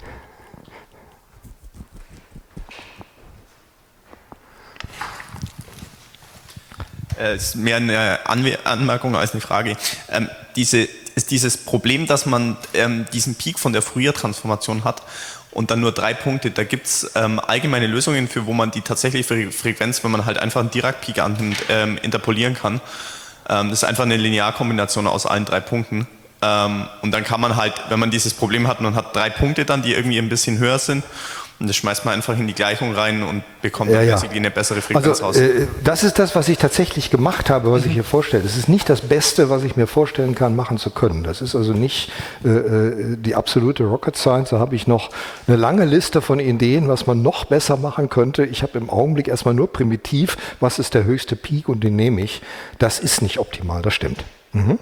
[SPEAKER 6] Äh, ist mehr eine Anwe- Anmerkung als eine Frage. Ähm, diese, ist dieses Problem, dass man ähm, diesen Peak von der Fourier-Transformation hat und dann nur drei Punkte, da gibt es ähm, allgemeine Lösungen für, wo man die tatsächliche Fre- Frequenz, wenn man halt einfach einen Dirac-Peak annimmt, ähm, interpolieren kann. Ähm, das ist einfach eine Linearkombination aus allen drei Punkten. Ähm, und dann kann man halt, wenn man dieses Problem hat, man hat drei Punkte dann, die irgendwie ein bisschen höher sind, und das schmeißt man einfach in die Gleichung rein und bekommt
[SPEAKER 2] Ja,
[SPEAKER 6] dann
[SPEAKER 2] ja.
[SPEAKER 6] basically eine bessere Frequenz
[SPEAKER 2] Also
[SPEAKER 6] raus.
[SPEAKER 2] äh, das ist das, was ich tatsächlich gemacht habe, was ich hier vorstelle. Es ist nicht das Beste, was ich mir vorstellen kann, machen zu können. Das ist also nicht äh, äh, die absolute Rocket Science. Da habe ich noch eine lange Liste von Ideen, was man noch besser machen könnte. Ich habe im Augenblick erstmal nur primitiv, was ist der höchste Peak und den nehme ich. Das ist nicht optimal, das stimmt. Mhm.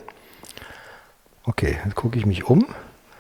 [SPEAKER 2] Okay, jetzt gucke ich mich um.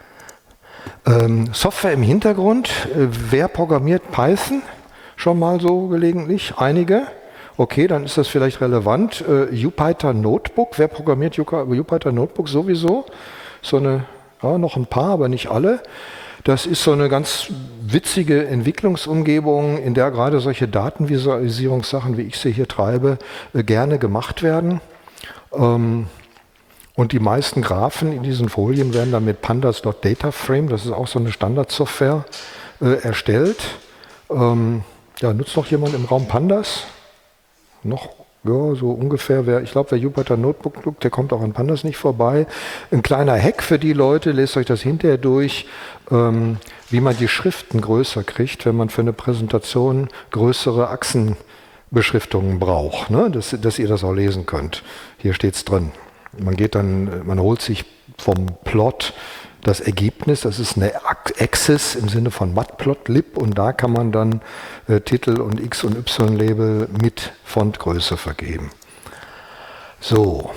[SPEAKER 2] Ähm, Software im Hintergrund, äh, wer programmiert Python? Schon mal so gelegentlich? Einige? Okay, dann ist das vielleicht relevant. Äh, Jupyter Notebook, wer programmiert Jupyter Notebook sowieso? So eine, ja, noch ein paar, aber nicht alle. Das ist so eine ganz witzige Entwicklungsumgebung, in der gerade solche Datenvisualisierungssachen, wie ich sie hier treibe, äh, gerne gemacht werden. Ähm, Und die meisten Graphen in diesen Folien werden dann mit pandas.dataframe, das ist auch so eine Standardsoftware, äh, erstellt. Ähm, ja, nutzt noch jemand im Raum Pandas? Noch, ja, so ungefähr. Wer, ich glaube, wer Jupyter Notebook nutzt, der kommt auch an Pandas nicht vorbei. Ein kleiner Hack für die Leute, lest euch das hinterher durch, ähm, wie man die Schriften größer kriegt, wenn man für eine Präsentation größere Achsenbeschriftungen braucht, ne? dass, dass ihr das auch lesen könnt. Hier steht es drin. Man geht dann, man holt sich vom Plot das Ergebnis, das ist eine Axis im Sinne von Matplotlib und da kann man dann äh, Titel und X- und Y-Label mit Fontgröße vergeben. So,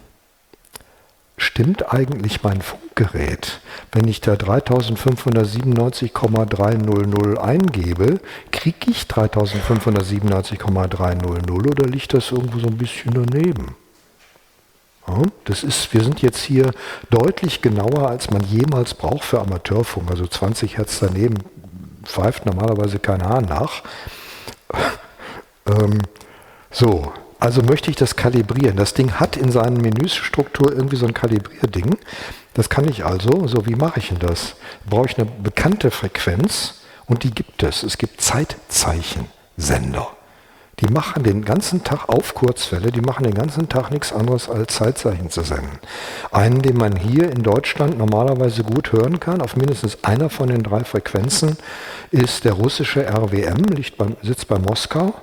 [SPEAKER 2] stimmt eigentlich mein Funkgerät? Wenn ich da dreitausendfünfhundertsiebenundneunzig Komma dreihundert eingebe, kriege ich dreitausendfünfhundertsiebenundneunzig Komma dreihundert oder liegt das irgendwo so ein bisschen daneben? Ja, das ist, wir sind jetzt hier deutlich genauer, als man jemals braucht für Amateurfunk. Also zwanzig Hertz daneben pfeift normalerweise kein Hahn nach. ähm, So, also möchte ich das kalibrieren. Das Ding hat in seiner Menüstruktur irgendwie so ein Kalibrierding. Das kann ich also. So, wie mache ich denn das? Brauche ich eine bekannte Frequenz und die gibt es. Es gibt Zeitzeichensender. Die machen den ganzen Tag auf Kurzwelle, die machen den ganzen Tag nichts anderes als Zeitzeichen zu senden. Einen, den man hier in Deutschland normalerweise gut hören kann, auf mindestens einer von den drei Frequenzen, ist der russische R W M, liegt beim, sitzt bei Moskau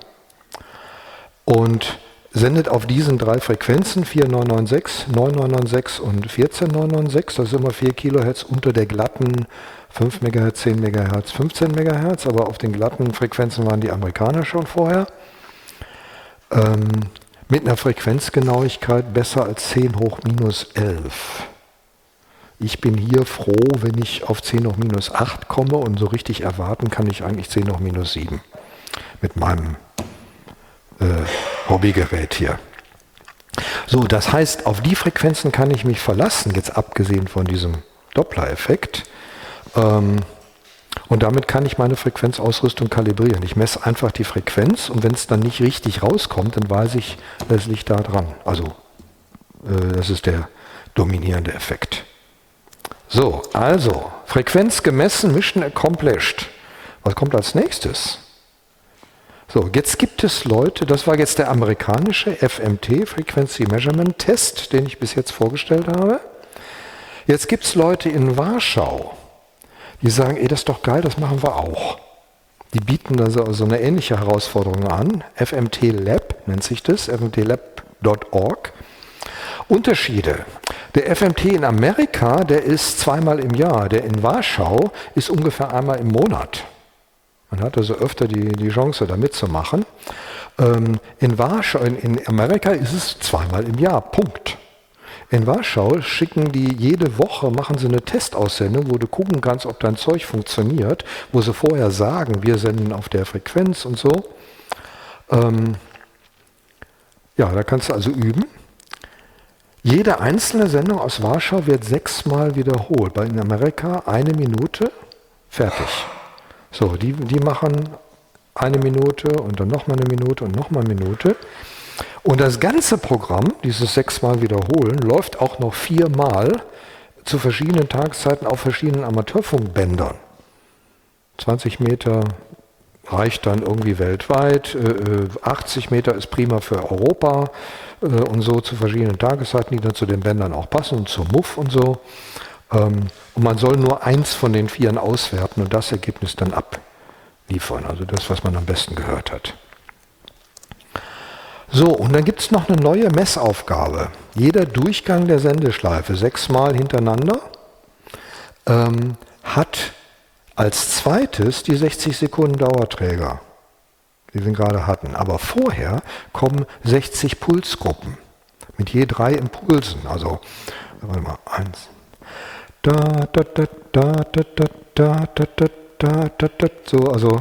[SPEAKER 2] und sendet auf diesen drei Frequenzen vier neun neun sechs, neun neun neun sechs und vierzehn neun neun sechs, das ist immer vier Kilohertz unter der glatten fünf Megahertz, zehn Megahertz, fünfzehn Megahertz, aber auf den glatten Frequenzen waren die Amerikaner schon vorher. Ähm, mit einer Frequenzgenauigkeit besser als zehn hoch minus elf. Ich bin hier froh, wenn ich auf zehn hoch minus acht komme und so richtig erwarten kann ich eigentlich zehn hoch minus sieben mit meinem äh, Hobbygerät hier. So, das heißt, auf die Frequenzen kann ich mich verlassen, jetzt abgesehen von diesem Doppler-Effekt. Ähm, Und damit kann ich meine Frequenzausrüstung kalibrieren. Ich messe einfach die Frequenz und wenn es dann nicht richtig rauskommt, dann weiß ich, es liegt da dran. Also, äh, das ist der dominierende Effekt. So, also, Frequenz gemessen, Mission accomplished. Was kommt als nächstes? So, jetzt gibt es Leute, das war jetzt der amerikanische F M T, Frequency Measurement Test, den ich bis jetzt vorgestellt habe. Jetzt gibt es Leute in Warschau, die sagen, ey, das ist doch geil, das machen wir auch. Die bieten also so eine ähnliche Herausforderung an. F M T Lab nennt sich das, f m t lab punkt org. Unterschiede. Der F M T in Amerika, der ist zweimal im Jahr. Der in Warschau ist ungefähr einmal im Monat. Man hat also öfter die, die Chance, da mitzumachen. Ähm, in Warschau, in, in Amerika ist es zweimal im Jahr. Punkt. In Warschau schicken die jede Woche, machen sie eine Testaussendung, wo du gucken kannst, ob dein Zeug funktioniert, wo sie vorher sagen, wir senden auf der Frequenz und so. Ähm, ja, da kannst du also üben. Jede einzelne Sendung aus Warschau wird sechsmal wiederholt. Bei in Amerika eine Minute, fertig. So, die, die machen eine Minute und dann nochmal eine Minute und nochmal eine Minute. Und das ganze Programm, dieses sechsmal wiederholen, läuft auch noch viermal zu verschiedenen Tageszeiten auf verschiedenen Amateurfunkbändern. zwanzig Meter reicht dann irgendwie weltweit, achtzig Meter ist prima für Europa und so zu verschiedenen Tageszeiten, die dann zu den Bändern auch passen und zum Muff und so. Und man soll nur eins von den Vieren auswerten und das Ergebnis dann abliefern, also das, was man am besten gehört hat. So, und dann gibt es noch eine neue Messaufgabe. Jeder Durchgang der Sendeschleife, sechsmal hintereinander, ähm, hat als zweites die sechzig Sekunden Dauerträger, die wir gerade hatten. Aber vorher kommen sechzig Pulsgruppen mit je drei Impulsen. Also, warte mal, eins. Da, da, da, da, da, da, da, da, da, da, da, so, also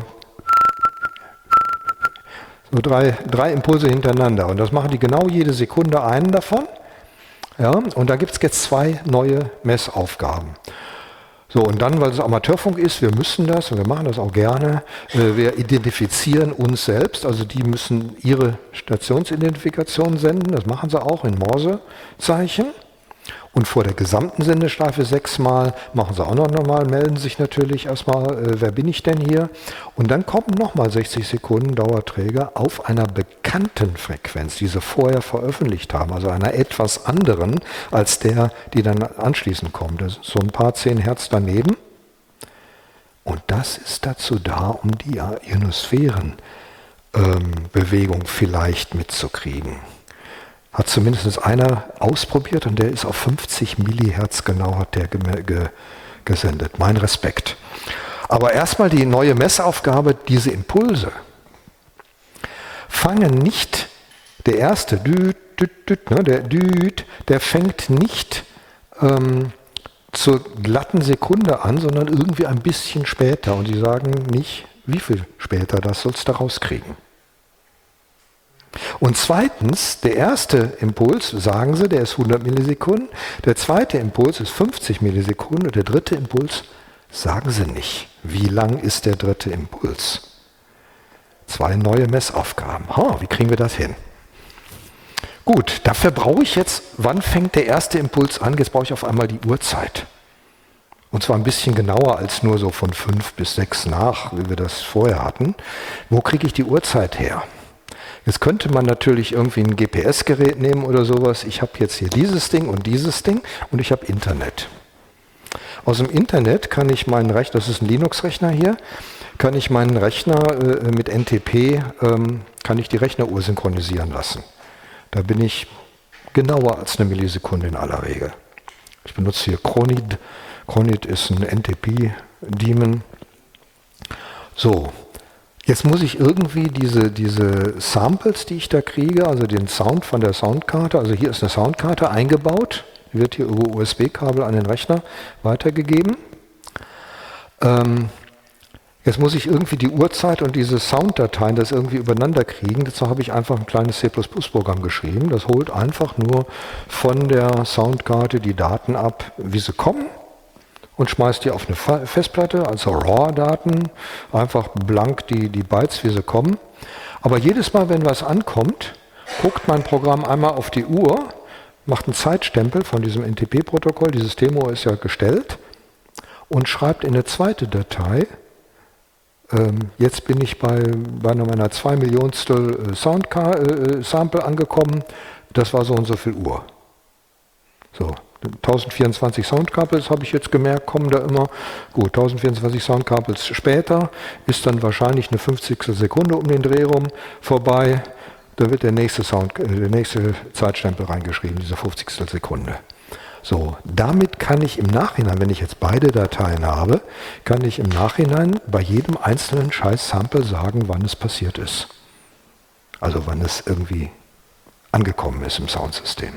[SPEAKER 2] so drei, drei Impulse hintereinander. Und das machen die genau jede Sekunde einen davon. Ja, und da gibt es jetzt zwei neue Messaufgaben. So, und dann, weil es Amateurfunk ist, wir müssen das, und wir machen das auch gerne, äh, wir identifizieren uns selbst, also die müssen ihre Stationsidentifikation senden, das machen sie auch in Morsezeichen. Und vor der gesamten Sendeschleife sechsmal machen sie auch noch normal, melden sich natürlich erstmal, äh, wer bin ich denn hier? Und dann kommen nochmal sechzig Sekunden Dauerträger auf einer bekannten Frequenz, die sie vorher veröffentlicht haben, also einer etwas anderen als der, die dann anschließend kommt. Das ist so ein paar zehn Hertz daneben. Und das ist dazu da, um die Ionosphärenbewegung ähm, vielleicht mitzukriegen. Hat zumindest einer ausprobiert und der ist auf fünfzig Millihertz genau hat der ge- ge- gesendet. Mein Respekt. Aber erstmal die neue Messaufgabe, diese Impulse fangen nicht, der erste, düt, düt, düt, ne, der düt, der fängt nicht ähm, zur glatten Sekunde an, sondern irgendwie ein bisschen später. Und die sagen nicht, wie viel später, das sollst du rauskriegen. Und zweitens, der erste Impuls, sagen sie, der ist hundert Millisekunden, der zweite Impuls ist fünfzig Millisekunden und der dritte Impuls sagen sie nicht. Wie lang ist der dritte Impuls? Zwei neue Messaufgaben. Ha, wie kriegen wir das hin? Gut, dafür brauche ich jetzt, wann fängt der erste Impuls an? Jetzt brauche ich auf einmal die Uhrzeit. Und zwar ein bisschen genauer als nur so von fünf bis sechs nach, wie wir das vorher hatten. Wo kriege ich die Uhrzeit her? Jetzt könnte man natürlich irgendwie ein G P S-Gerät nehmen oder sowas. Ich habe jetzt hier dieses Ding und dieses Ding und ich habe Internet. Aus dem Internet kann ich meinen Rechner, das ist ein Linux-Rechner hier, kann ich meinen Rechner äh, mit N T P, ähm, kann ich die Rechneruhr synchronisieren lassen. Da bin ich genauer als eine Millisekunde in aller Regel. Ich benutze hier Chronid. Chronid ist ein N T P-Daemon. So, jetzt muss ich irgendwie diese, diese Samples, die ich da kriege, also den Sound von der Soundkarte, also hier ist eine Soundkarte eingebaut, die wird hier über U S B-Kabel an den Rechner weitergegeben. Ähm, Jetzt muss ich irgendwie die Uhrzeit und diese Sounddateien das irgendwie übereinander kriegen. Dazu habe ich einfach ein kleines C plus plus-Programm geschrieben. Das holt einfach nur von der Soundkarte die Daten ab, wie sie kommen, und schmeißt die auf eine Festplatte, also RAW-Daten, einfach blank die, die Bytes, wie sie kommen. Aber jedes Mal, wenn was ankommt, guckt mein Programm einmal auf die Uhr, macht einen Zeitstempel von diesem N T P-Protokoll, dieses Demo ist ja gestellt, und schreibt in eine zweite Datei, jetzt bin ich bei, bei meiner zwei Millionstel Sound-Sample angekommen, das war so und so viel Uhr. So, tausendvierundzwanzig Soundcouples habe ich jetzt gemerkt, kommen da immer. Gut, tausendvierundzwanzig Soundcouples später ist dann wahrscheinlich eine fünfzigstel Sekunde um den Dreh rum vorbei. Da wird der nächste, Sound, der nächste Zeitstempel reingeschrieben, diese fünfzigstel Sekunde. So, damit kann ich im Nachhinein, wenn ich jetzt beide Dateien habe, kann ich im Nachhinein bei jedem einzelnen Scheiß-Sample sagen, wann es passiert ist. Also wann es irgendwie angekommen ist im Soundsystem.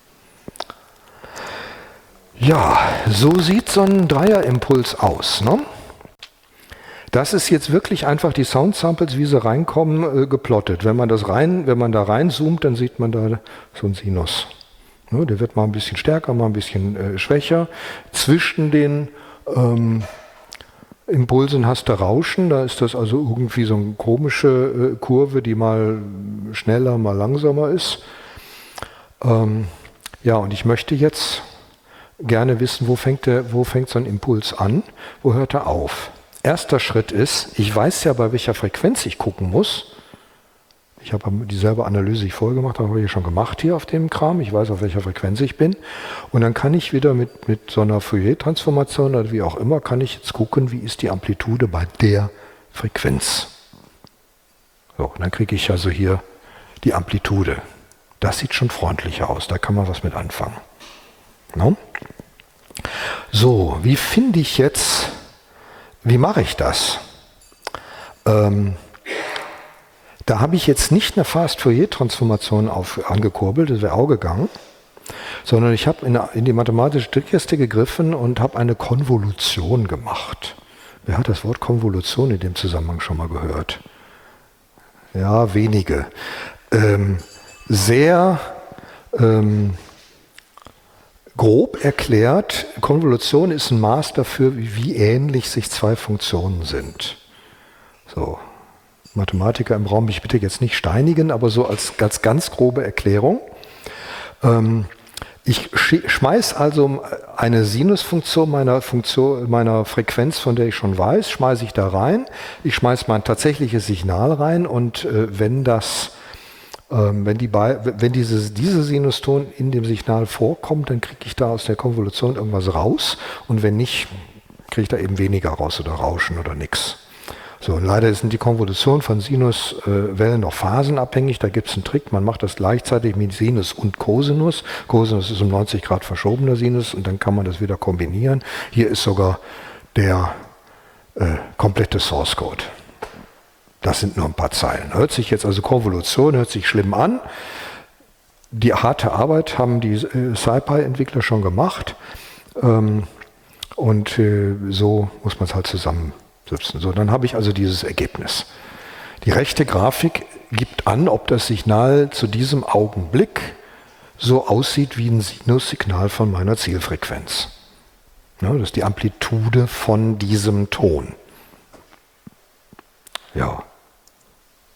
[SPEAKER 2] Ja, so sieht so ein Dreierimpuls aus, ne? Das ist jetzt wirklich einfach die Sound-Samples, wie sie reinkommen, äh, geplottet. Wenn man das rein, wenn man da reinzoomt, dann sieht man da so einen Sinus. Der wird mal ein bisschen stärker, mal ein bisschen äh, schwächer. Zwischen den ähm, Impulsen hast du Rauschen, da ist das also irgendwie so eine komische äh, Kurve, die mal schneller, mal langsamer ist. Ähm, ja, und ich möchte jetzt gerne wissen, wo fängt, der, wo fängt so ein Impuls an, wo hört er auf? Erster Schritt ist, ich weiß ja, bei welcher Frequenz ich gucken muss. Ich habe dieselbe Analyse, die ich vorher gemacht habe, habe ich schon gemacht hier auf dem Kram. Ich weiß, auf welcher Frequenz ich bin. Und dann kann ich wieder mit, mit so einer Fourier-Transformation oder wie auch immer, kann ich jetzt gucken, wie ist die Amplitude bei der Frequenz. So, und dann kriege ich also hier die Amplitude. Das sieht schon freundlicher aus, da kann man was mit anfangen. No? So, wie finde ich jetzt, wie mache ich das? Ähm, Da habe ich jetzt nicht eine Fast-Fourier-Transformation angekurbelt, das wäre auch gegangen, sondern ich habe in, in die mathematische Trickkiste gegriffen und habe eine Konvolution gemacht. Wer hat das Wort Konvolution in dem Zusammenhang schon mal gehört? Ja, wenige. Ähm, sehr ähm, grob erklärt, Konvolution ist ein Maß dafür, wie, wie ähnlich sich zwei Funktionen sind. So. Mathematiker im Raum, mich bitte jetzt nicht steinigen, aber so als, als ganz grobe Erklärung. Ähm, ich schmeiß also eine Sinusfunktion meiner, Funktion, meiner Frequenz, von der ich schon weiß, schmeiße ich da rein. Ich schmeiße mein tatsächliches Signal rein und äh, wenn das, ähm, wenn, die wenn dieses, diese Sinuston in dem Signal vorkommt, dann kriege ich da aus der Konvolution irgendwas raus und wenn nicht, kriege ich da eben weniger raus oder Rauschen oder nichts. So, und leider sind die Konvolutionen von Sinuswellen äh, noch phasenabhängig. Da gibt es einen Trick, man macht das gleichzeitig mit Sinus und Cosinus. Cosinus ist um neunzig Grad verschobener Sinus und dann kann man das wieder kombinieren. Hier ist sogar der äh, komplette Source Code. Das sind nur ein paar Zeilen. Hört sich jetzt also Konvolution, hört sich schlimm an. Die harte Arbeit haben die äh, SciPy-Entwickler schon gemacht. Ähm, und äh, so muss man es halt zusammen. So, dann habe ich also dieses Ergebnis. Die rechte Grafik gibt an, ob das Signal zu diesem Augenblick so aussieht wie ein Sinussignal von meiner Zielfrequenz. Ja, das ist die Amplitude von diesem Ton. Ja.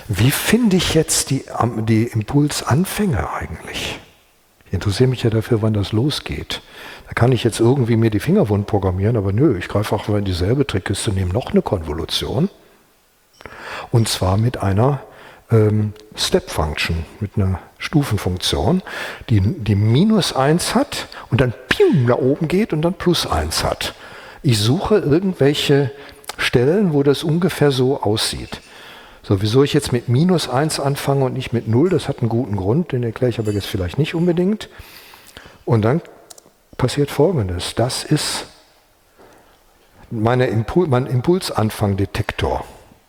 [SPEAKER 2] Wie finde ich jetzt die, die Impulsanfänge eigentlich? Ich interessiere mich ja dafür, wann das losgeht. Da kann ich jetzt irgendwie mir die Finger wund programmieren, aber nö, ich greife auch in dieselbe Trickkiste, nehme noch eine Konvolution. Und zwar mit einer ähm, Step-Function, mit einer Stufenfunktion, die, die minus eins hat und dann pium, nach oben geht und dann plus eins hat. Ich suche irgendwelche Stellen, wo das ungefähr so aussieht. So, wieso ich jetzt mit minus eins anfange und nicht mit null, das hat einen guten Grund, den erkläre ich aber jetzt vielleicht nicht unbedingt. Und dann passiert Folgendes. Das ist meine Impul- mein Impulsanfangdetektor.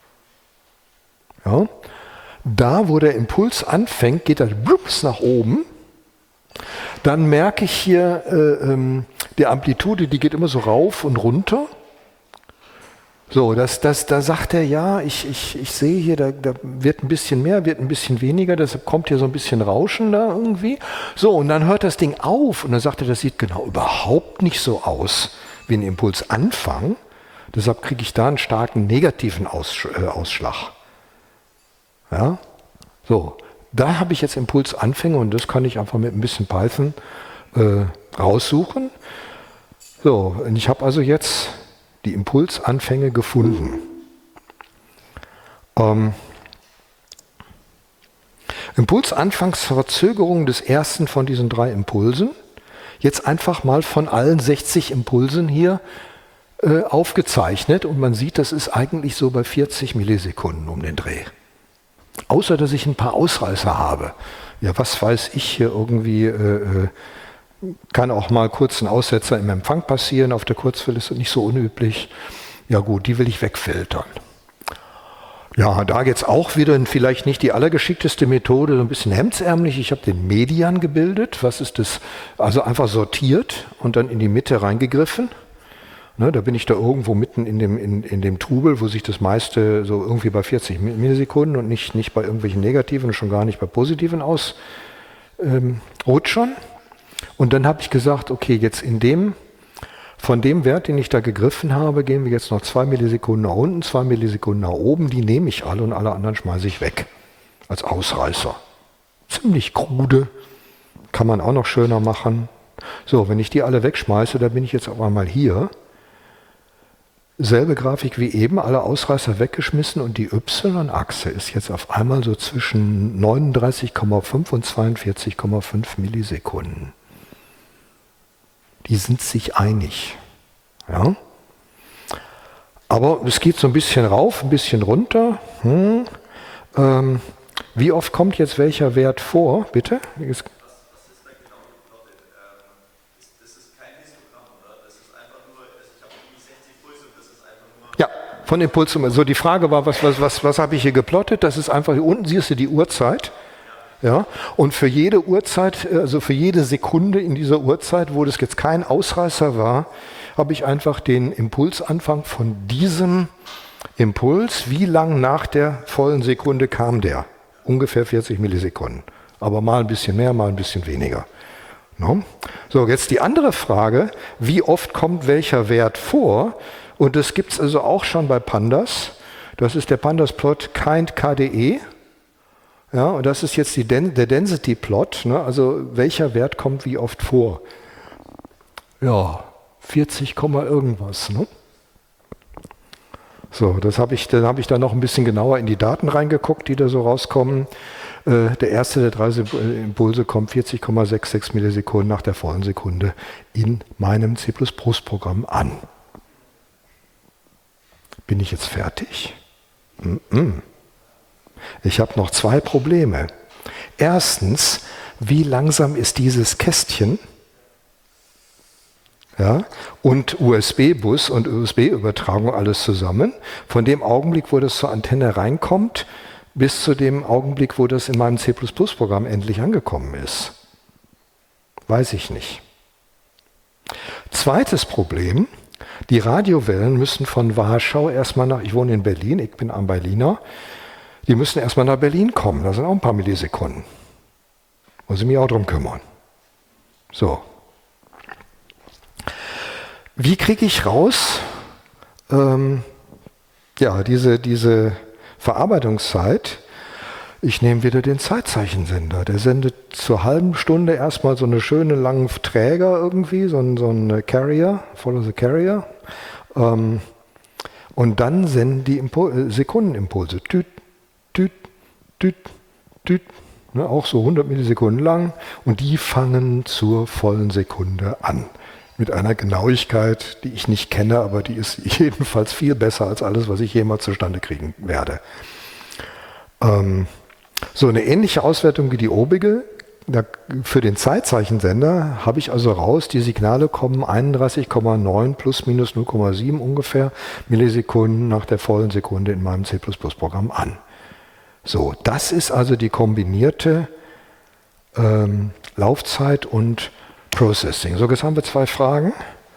[SPEAKER 2] Ja? Da, wo der Impuls anfängt, geht das blups nach oben. Dann merke ich hier, äh, ähm, die Amplitude, die geht immer so rauf und runter. So, das, das, da sagt er, ja, ich, ich, ich sehe hier, da, da wird ein bisschen mehr, wird ein bisschen weniger, deshalb kommt hier so ein bisschen Rauschen da irgendwie. So, und dann hört das Ding auf und dann sagt er, das sieht genau überhaupt nicht so aus wie ein Impulsanfang. Deshalb kriege ich da einen starken negativen Aus, äh, Ausschlag. Ja, so, da habe ich jetzt Impulsanfänge und das kann ich einfach mit ein bisschen Python äh, raussuchen. So, und ich habe also jetzt die Impulsanfänge gefunden. Ähm, Impulsanfangsverzögerung des ersten von diesen drei Impulsen. Jetzt einfach mal von allen sechzig Impulsen hier äh, aufgezeichnet und man sieht, das ist eigentlich so bei vierzig Millisekunden um den Dreh. Außer, dass ich ein paar Ausreißer habe. Ja, was weiß ich hier irgendwie, äh, kann auch mal kurz ein Aussetzer im Empfang passieren. Auf der Kurzwelle ist das nicht so unüblich. Ja gut, die will ich wegfiltern. Ja, da jetzt auch wieder vielleicht nicht die allergeschickteste Methode, so ein bisschen hemdsärmlich. Ich habe den Median gebildet. Was ist das? Also einfach sortiert und dann in die Mitte reingegriffen. Ne, da bin ich da irgendwo mitten in dem, in, in dem Trubel, wo sich das meiste so irgendwie bei vierzig Millisekunden und nicht, nicht bei irgendwelchen negativen und schon gar nicht bei positiven ausrutschen. Ähm, und dann habe ich gesagt, okay, jetzt in dem, von dem Wert, den ich da gegriffen habe, gehen wir jetzt noch zwei Millisekunden nach unten, zwei Millisekunden nach oben, die nehme ich alle und alle anderen schmeiße ich weg. Als Ausreißer. Ziemlich krude, kann man auch noch schöner machen. So, wenn ich die alle wegschmeiße, dann bin ich jetzt auf einmal hier. Selbe Grafik wie eben, alle Ausreißer weggeschmissen und die Y-Achse ist jetzt auf einmal so zwischen neununddreißig Komma fünf und zweiundvierzig Komma fünf Millisekunden. Die sind sich einig. Ja? Aber es geht so ein bisschen rauf, ein bisschen runter. Hm. Ähm, wie oft kommt jetzt welcher Wert vor? Bitte? Jetzt von Impulssumme. So, die Frage war, was, was, was, was habe ich hier geplottet? Das ist einfach, hier unten siehst du die Uhrzeit. Ja, und für jede Uhrzeit, also für jede Sekunde in dieser Uhrzeit, wo das jetzt kein Ausreißer war, habe ich einfach den Impulsanfang von diesem Impuls, wie lang nach der vollen Sekunde kam der? Ungefähr vierzig Millisekunden. Aber mal ein bisschen mehr, mal ein bisschen weniger. No? So, jetzt die andere Frage, wie oft kommt welcher Wert vor? Und das gibt es also auch schon bei Pandas. Das ist der Pandas-Plot kind K D E. Ja, und das ist jetzt die Den- der Density-Plot. Ne? Also welcher Wert kommt wie oft vor? Ja, vierzig, irgendwas. Ne? So, das habe ich, dann habe ich da noch ein bisschen genauer in die Daten reingeguckt, die da so rauskommen. Äh, der erste der drei Impulse kommt vierzig Komma sechsundsechzig Millisekunden nach der vollen Sekunde in meinem C plus plus Programm an. Bin ich jetzt fertig? Mm-mm. Ich habe noch zwei Probleme. Erstens, wie langsam ist dieses Kästchen? Ja, und U S B-Bus und U S B-Übertragung alles zusammen. Von dem Augenblick, wo das zur Antenne reinkommt, bis zu dem Augenblick, wo das in meinem C plus plus Programm endlich angekommen ist. Weiß ich nicht. Zweites Problem. Die Radiowellen müssen von Warschau erstmal nach, ich wohne in Berlin, ich bin ein Berliner, die müssen erstmal nach Berlin kommen, das sind auch ein paar Millisekunden. Muss ich mich auch drum kümmern. So. Wie kriege ich raus, ähm, ja, diese, diese Verarbeitungszeit Ich nehme wieder den Zeitzeichensender. Der sendet zur halben Stunde erstmal so eine schöne langen Träger irgendwie, so ein, so ein Carrier, Follow the Carrier. Ähm, und dann senden die Impul- Sekundenimpulse. Tüt, tüt, tüt, tüt. Ne, auch so hundert Millisekunden lang. Und die fangen zur vollen Sekunde an. Mit einer Genauigkeit, die ich nicht kenne, aber die ist jedenfalls viel besser als alles, was ich jemals zustande kriegen werde. Ähm, so eine ähnliche Auswertung wie die obige. Da, für den Zeitzeichensender habe ich also raus, die Signale kommen einunddreißig Komma neun plus minus null Komma sieben ungefähr Millisekunden nach der vollen Sekunde in meinem C plus plus Programm an. So, das ist also die kombinierte ähm, Laufzeit und Processing. So, jetzt haben wir zwei Fragen.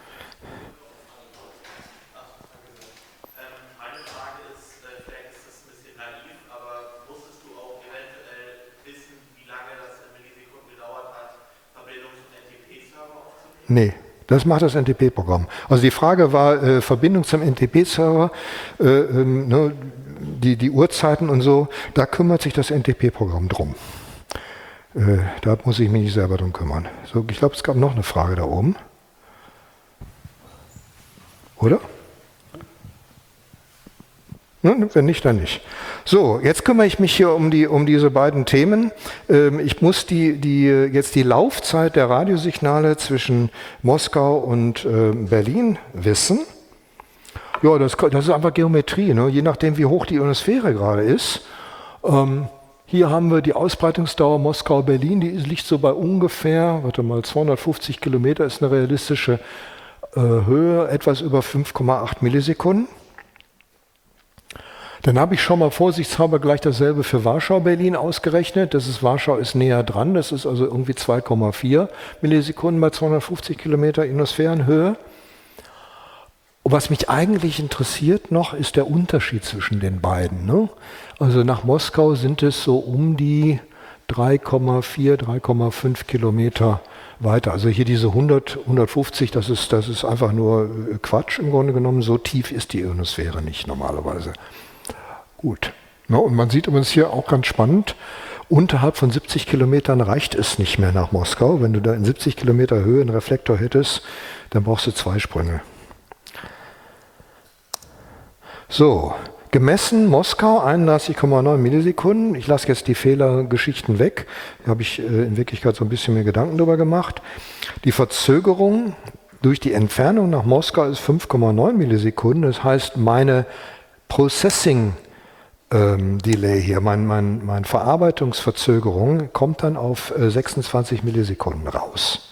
[SPEAKER 7] Meine Frage ist, vielleicht ist das ein bisschen naiv, aber musstest du auch eventuell wissen, wie lange das in Millisekunden gedauert hat, Verbindung zum N T P-Server aufzunehmen?
[SPEAKER 2] Nee, das macht das N T P-Programm. Also die Frage war, äh, Verbindung zum N T P-Server, äh, ähm, ne, die, die Uhrzeiten und so, da kümmert sich das N T P-Programm drum. Äh, da muss ich mich nicht selber drum kümmern. So, ich glaube, es gab noch eine Frage da oben. Oder? Ne, wenn nicht, dann nicht. So, jetzt kümmere ich mich hier um, die, um diese beiden Themen. Ähm, ich muss die, die, jetzt die Laufzeit der Radiosignale zwischen Moskau und äh, Berlin wissen. Ja, das, das ist einfach Geometrie, ne? Je nachdem, wie hoch die Ionosphäre gerade ist. Ähm, Hier haben wir die Ausbreitungsdauer Moskau-Berlin, die liegt so bei ungefähr, warte mal, zweihundertfünfzig Kilometer ist eine realistische äh, Höhe, etwas über fünf Komma acht Millisekunden. Dann habe ich schon mal vorsichtshalber gleich dasselbe für Warschau-Berlin ausgerechnet. Das ist, Warschau ist näher dran, das ist also irgendwie zwei Komma vier Millisekunden bei zweihundertfünfzig Kilometer Ionosphärenhöhe. Und was mich eigentlich interessiert noch, ist der Unterschied zwischen den beiden. Ne? Also nach Moskau sind es so um die drei Komma vier, drei Komma fünf Kilometer weiter. Also hier diese hundert, hundertfünfzig, das ist, das ist einfach nur Quatsch im Grunde genommen. So tief ist die Ionosphäre nicht normalerweise. Gut. Ja, und man sieht übrigens hier auch ganz spannend, unterhalb von siebzig Kilometern reicht es nicht mehr nach Moskau. Wenn du da in siebzig Kilometer Höhe einen Reflektor hättest, dann brauchst du zwei Sprünge. So, gemessen Moskau einunddreißig Komma neun Millisekunden. Ich lasse jetzt die Fehlergeschichten weg. Da habe ich äh, in Wirklichkeit so ein bisschen mir Gedanken drüber gemacht. Die Verzögerung durch die Entfernung nach Moskau ist fünf Komma neun Millisekunden. Das heißt, meine Processing ähm, Delay hier, mein, mein, meine Verarbeitungsverzögerung kommt dann auf äh, sechsundzwanzig Millisekunden raus.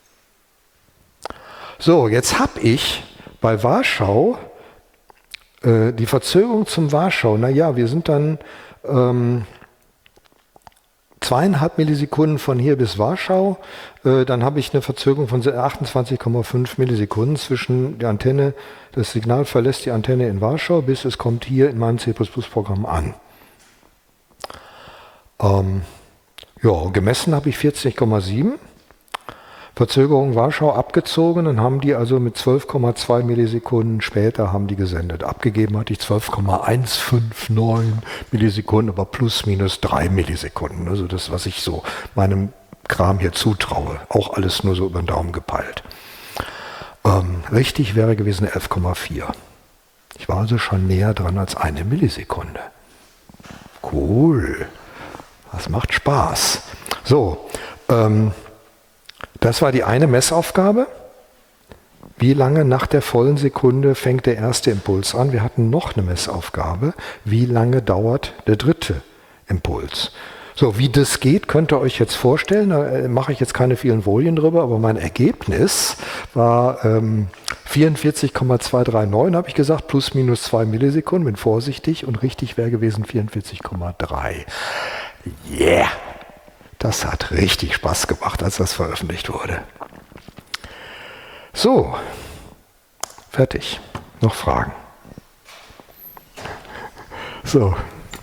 [SPEAKER 2] So, jetzt habe ich bei Warschau die Verzögerung zum Warschau, naja, wir sind dann ähm, zweieinhalb Millisekunden von hier bis Warschau, äh, dann habe ich eine Verzögerung von achtundzwanzig Komma fünf Millisekunden zwischen der Antenne, das Signal verlässt die Antenne in Warschau, bis es kommt hier in meinem C plus plus Programm an. Ähm, ja, gemessen habe ich vierzig Komma sieben. Verzögerung Warschau abgezogen, dann haben die also mit zwölf Komma zwei Millisekunden später haben die gesendet. Abgegeben hatte ich zwölf Komma eins fünf neun Millisekunden, aber plus minus drei Millisekunden. Also das, was ich so meinem Kram hier zutraue. Auch alles nur so über den Daumen gepeilt. Ähm, richtig wäre gewesen elf Komma vier. Ich war also schon näher dran als eine Millisekunde. Cool. Das macht Spaß. So, ähm, das war die eine Messaufgabe. Wie lange nach der vollen Sekunde fängt der erste Impuls an? Wir hatten noch eine Messaufgabe. Wie lange dauert der dritte Impuls? So, wie das geht, könnt ihr euch jetzt vorstellen. Da mache ich jetzt keine vielen Folien drüber, aber mein Ergebnis war ähm, vierundvierzig Komma zweihundertneununddreißig, habe ich gesagt, plus minus zwei Millisekunden, bin vorsichtig, und richtig wäre gewesen vierundvierzig Komma drei. Yeah! Das hat richtig Spaß gemacht, als das veröffentlicht wurde. So, fertig. Noch Fragen? So.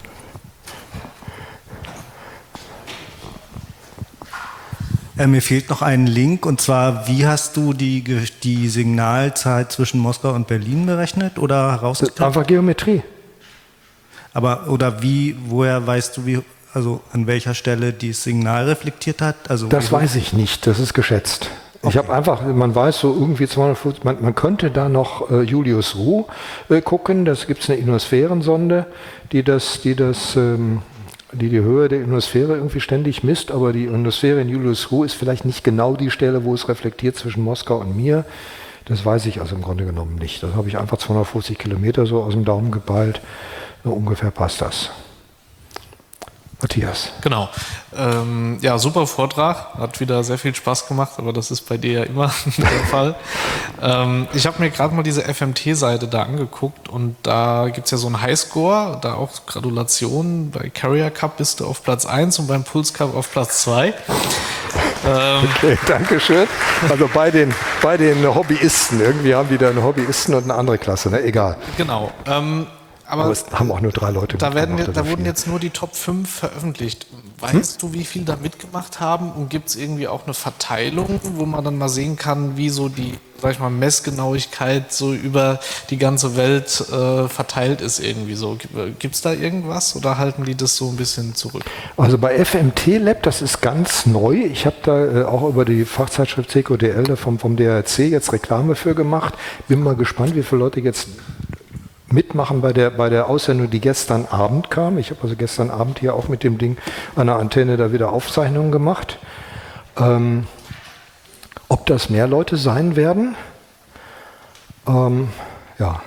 [SPEAKER 8] Äh, mir fehlt noch ein Link, und zwar, wie hast du die, die Signalzeit zwischen Moskau und Berlin berechnet oder herausgekriegt?
[SPEAKER 2] Einfach Geometrie.
[SPEAKER 8] Aber, oder wie, woher weißt du, wie, also an welcher Stelle dieses Signal reflektiert hat? Also
[SPEAKER 2] das weiß ich nicht, das ist geschätzt. Okay. Ich habe einfach, man weiß so irgendwie zweihundertfünfzig, man, man könnte da noch äh, Julius Ruh äh, gucken, da gibt es eine Ionosphärensonde, die das, die das, ähm, die die Höhe der Ionosphäre irgendwie ständig misst, aber die Ionosphäre in Julius Ruh ist vielleicht nicht genau die Stelle, wo es reflektiert zwischen Moskau und mir. Das weiß ich also im Grunde genommen nicht. Das habe ich einfach zweihundertfünfzig Kilometer so aus dem Daumen gepeilt. So ungefähr passt das. Matthias.
[SPEAKER 4] Genau. Ähm, ja, super Vortrag. Hat wieder sehr viel Spaß gemacht, aber das ist bei dir ja immer der Fall. Ähm, ich habe mir gerade mal diese F M T-Seite da angeguckt und da gibt es ja so einen Highscore, da auch Gratulation. Bei Carrier Cup bist du auf Platz eins und beim Pulse Cup auf Platz zwei. Ähm,
[SPEAKER 2] okay, danke schön. Also bei den, bei den Hobbyisten, irgendwie haben die da einen Hobbyisten und eine andere Klasse, ne? Egal.
[SPEAKER 4] Genau. Ähm, Aber,
[SPEAKER 2] Aber es haben auch nur drei Leute
[SPEAKER 4] da, werden,
[SPEAKER 2] mitgemacht.
[SPEAKER 4] Da wurden jetzt nur die Top fünf veröffentlicht. Weißt hm? du, wie viele da mitgemacht haben? Und gibt es irgendwie auch eine Verteilung, wo man dann mal sehen kann, wie so die, sag ich mal, Messgenauigkeit so über die ganze Welt äh, verteilt ist irgendwie so? Gibt es da irgendwas oder halten die das so ein bisschen zurück?
[SPEAKER 2] Also bei F M T Lab, das ist ganz neu. Ich habe da äh, auch über die Fachzeitschrift C Q D L vom, vom D R C jetzt Reklame für gemacht. Bin mal gespannt, wie viele Leute jetzt mitmachen bei der, bei der Aussendung, die gestern Abend kam. Ich habe also gestern Abend hier auch mit dem Ding an der Antenne da wieder Aufzeichnungen gemacht. Ähm, ob das mehr Leute sein werden? Ähm, ja.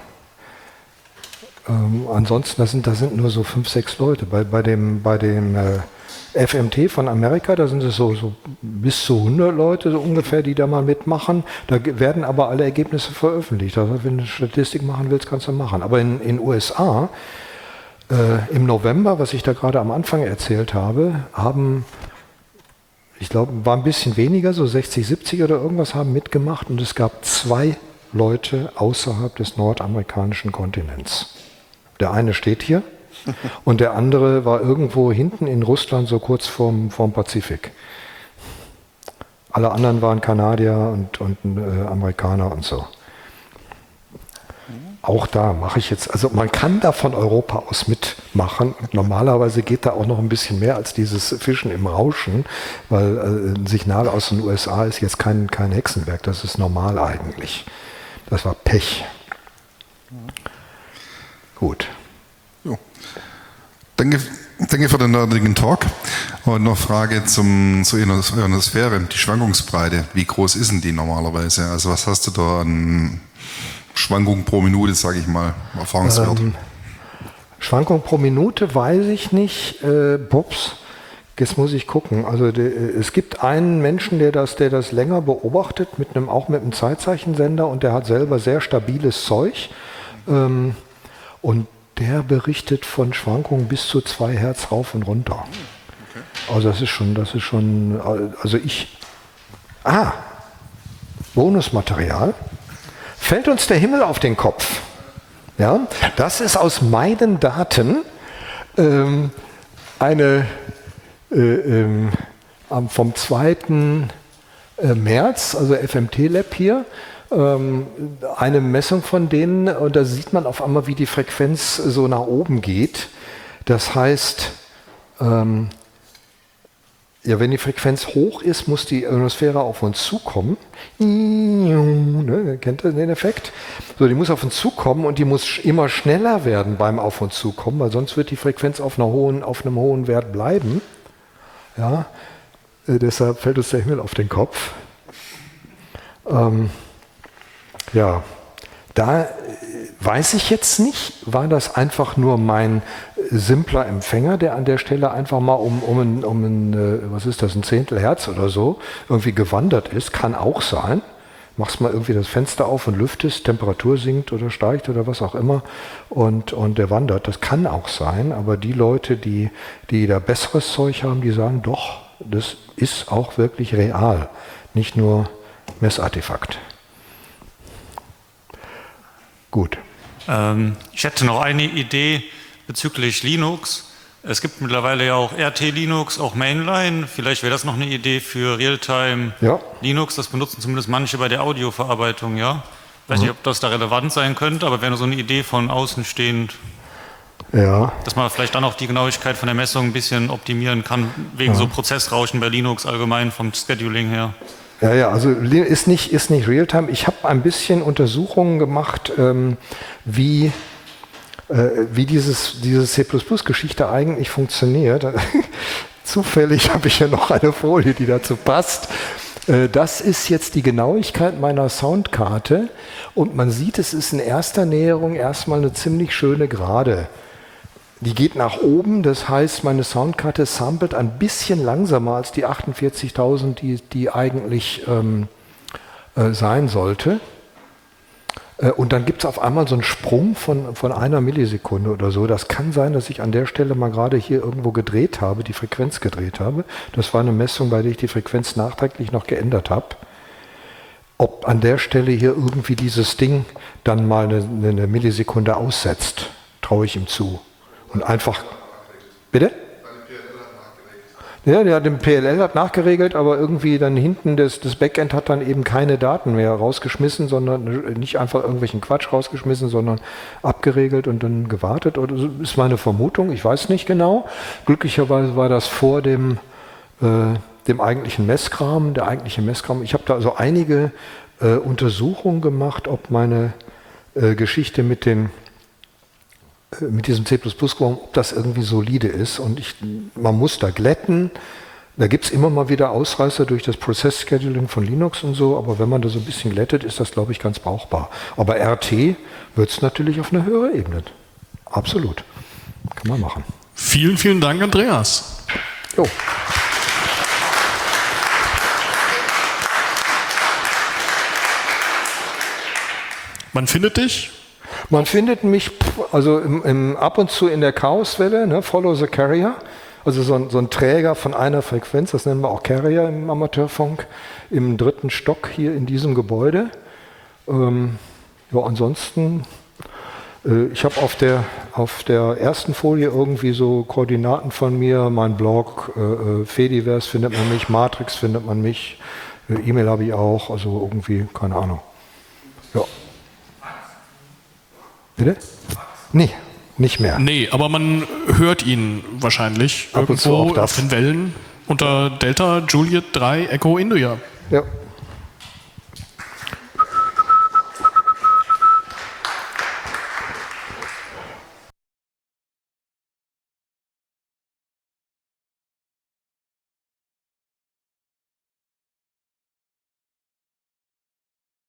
[SPEAKER 2] Ähm, ansonsten, das sind, das sind nur so fünf, sechs Leute. Bei, bei dem, bei dem äh, F M T von Amerika, da sind es so, so bis zu hundert Leute so ungefähr, die da mal mitmachen. Da werden aber alle Ergebnisse veröffentlicht. Also wenn du eine Statistik machen willst, kannst du machen. Aber in den U S A äh, im November, was ich da gerade am Anfang erzählt habe, haben, ich glaube, war ein bisschen weniger, so sechzig, siebzig oder irgendwas haben mitgemacht und es gab zwei Leute außerhalb des nordamerikanischen Kontinents. Der eine steht hier. Und der andere war irgendwo hinten in Russland, so kurz vorm, vorm Pazifik. Alle anderen waren Kanadier und, und äh, Amerikaner und so. Auch da mache ich jetzt, also man kann da von Europa aus mitmachen. Und normalerweise geht da auch noch ein bisschen mehr als dieses Fischen im Rauschen, weil äh, ein Signal aus den U S A ist jetzt kein, kein Hexenwerk, das ist normal eigentlich. Das war Pech. Gut.
[SPEAKER 9] Jo. Danke, danke für den nerdigen Talk. Und noch Frage zum, zur Ionosphäre, die Schwankungsbreite. Wie groß ist denn die normalerweise? Also was hast du da an Schwankungen pro Minute, sage ich mal, Erfahrungswert? Ähm,
[SPEAKER 2] Schwankungen pro Minute weiß ich nicht. Äh, Bobs, jetzt muss ich gucken. Also de, es gibt einen Menschen, der das, der das länger beobachtet, mit einem, auch mit einem Zeitzeichensender und der hat selber sehr stabiles Zeug. Ähm, und der berichtet von Schwankungen bis zu zwei Hertz rauf und runter. Okay. Also das ist schon, das ist schon, also ich, ah, Bonusmaterial. Fällt uns der Himmel auf den Kopf? Ja, das ist aus meinen Daten ähm, eine äh, ähm, vom zweiten März, also F M T Lab hier, eine Messung von denen und da sieht man auf einmal, wie die Frequenz so nach oben geht. Das heißt, ähm, ja, wenn die Frequenz hoch ist, muss die Ionosphäre auf uns zukommen. Ne, kennt ihr den Effekt? So, die muss auf uns zukommen und die muss immer schneller werden beim Auf uns zukommen, weil sonst wird die Frequenz auf, einer hohen, auf einem hohen Wert bleiben. Ja, äh, deshalb fällt uns der Himmel auf den Kopf. Ähm, Ja, da weiß ich jetzt nicht, war das einfach nur mein simpler Empfänger, der an der Stelle einfach mal um, um, ein, um ein, was ist das, ein Zehntel Hertz oder so irgendwie gewandert ist, kann auch sein. Machst mal irgendwie das Fenster auf und lüftest, Temperatur sinkt oder steigt oder was auch immer und, und der wandert, das kann auch sein, aber die Leute, die, die da besseres Zeug haben, die sagen, doch, das ist auch wirklich real, nicht nur Messartefakt. Gut.
[SPEAKER 10] Ähm, ich hätte noch eine Idee bezüglich Linux. Es gibt mittlerweile ja auch R T Linux, auch Mainline. Vielleicht wäre das noch eine Idee für Realtime
[SPEAKER 2] ja.
[SPEAKER 10] Linux. Das benutzen zumindest manche bei der Audioverarbeitung, ja. Ich weiß mhm. nicht, ob das da relevant sein könnte, aber wäre nur so eine Idee von außen stehend.
[SPEAKER 2] Ja.
[SPEAKER 10] Dass man vielleicht dann auch die Genauigkeit von der Messung ein bisschen optimieren kann, wegen
[SPEAKER 2] Ja.
[SPEAKER 10] so Prozessrauschen bei Linux allgemein vom Scheduling her.
[SPEAKER 2] Ja, ja, also ist nicht, ist nicht Realtime. Ich habe ein bisschen Untersuchungen gemacht, ähm, wie, äh, wie dieses, diese C plus plus-Geschichte eigentlich funktioniert. Zufällig habe ich ja noch eine Folie, die dazu passt. Äh, das ist jetzt die Genauigkeit meiner Soundkarte und man sieht, es ist in erster Näherung erstmal eine ziemlich schöne Gerade. Die geht nach oben, das heißt, meine Soundkarte samplet ein bisschen langsamer als die achtundvierzigtausend, die, die eigentlich ähm, äh, sein sollte. Äh, und dann gibt es auf einmal so einen Sprung von, von einer Millisekunde oder so. Das kann sein, dass ich an der Stelle mal gerade hier irgendwo gedreht habe, die Frequenz gedreht habe. Das war eine Messung, bei der ich die Frequenz nachträglich noch geändert habe. Ob an der Stelle hier irgendwie dieses Ding dann mal eine, eine Millisekunde aussetzt, traue ich ihm zu. Und einfach, bitte? Ja, der, der P L L hat nachgeregelt, aber irgendwie dann hinten das, das Backend hat dann eben keine Daten mehr rausgeschmissen, sondern nicht einfach irgendwelchen Quatsch rausgeschmissen, sondern abgeregelt und dann gewartet. Oder so ist meine Vermutung, ich weiß nicht genau. Glücklicherweise war das vor dem, äh, dem eigentlichen Messkram, der eigentliche Messkram. Ich habe da also einige äh, Untersuchungen gemacht, ob meine äh, Geschichte mit den mit diesem C plus plus-Raum, ob das irgendwie solide ist. Und ich, man muss da glätten. Da gibt es immer mal wieder Ausreißer durch das Process Scheduling von Linux und so, aber wenn man da so ein bisschen glättet, ist das, glaube ich, ganz brauchbar. Aber R T wird es natürlich auf eine höhere Ebene. Absolut. Kann man machen.
[SPEAKER 1] Vielen, vielen Dank, Andreas.
[SPEAKER 2] Jo.
[SPEAKER 1] Man findet dich?
[SPEAKER 2] Man findet mich also im, im, ab und zu in der Chaoswelle, ne, Follow the Carrier, also so ein, so ein Träger von einer Frequenz, das nennen wir auch Carrier im Amateurfunk, im dritten Stock hier in diesem Gebäude. Ähm, ja, ansonsten, äh, ich habe auf der, auf der ersten Folie irgendwie so Koordinaten von mir, mein Blog, äh, Fediverse findet man mich, Matrix findet man mich, äh, E-Mail habe ich auch, also irgendwie, keine Ahnung. Ja. Bitte? Nee, nicht mehr.
[SPEAKER 1] Nee, aber man hört ihn wahrscheinlich
[SPEAKER 2] Ab und zu
[SPEAKER 1] irgendwo
[SPEAKER 2] auch das.
[SPEAKER 1] auf den Wellen unter Delta Juliet drei Echo India.
[SPEAKER 2] Ja.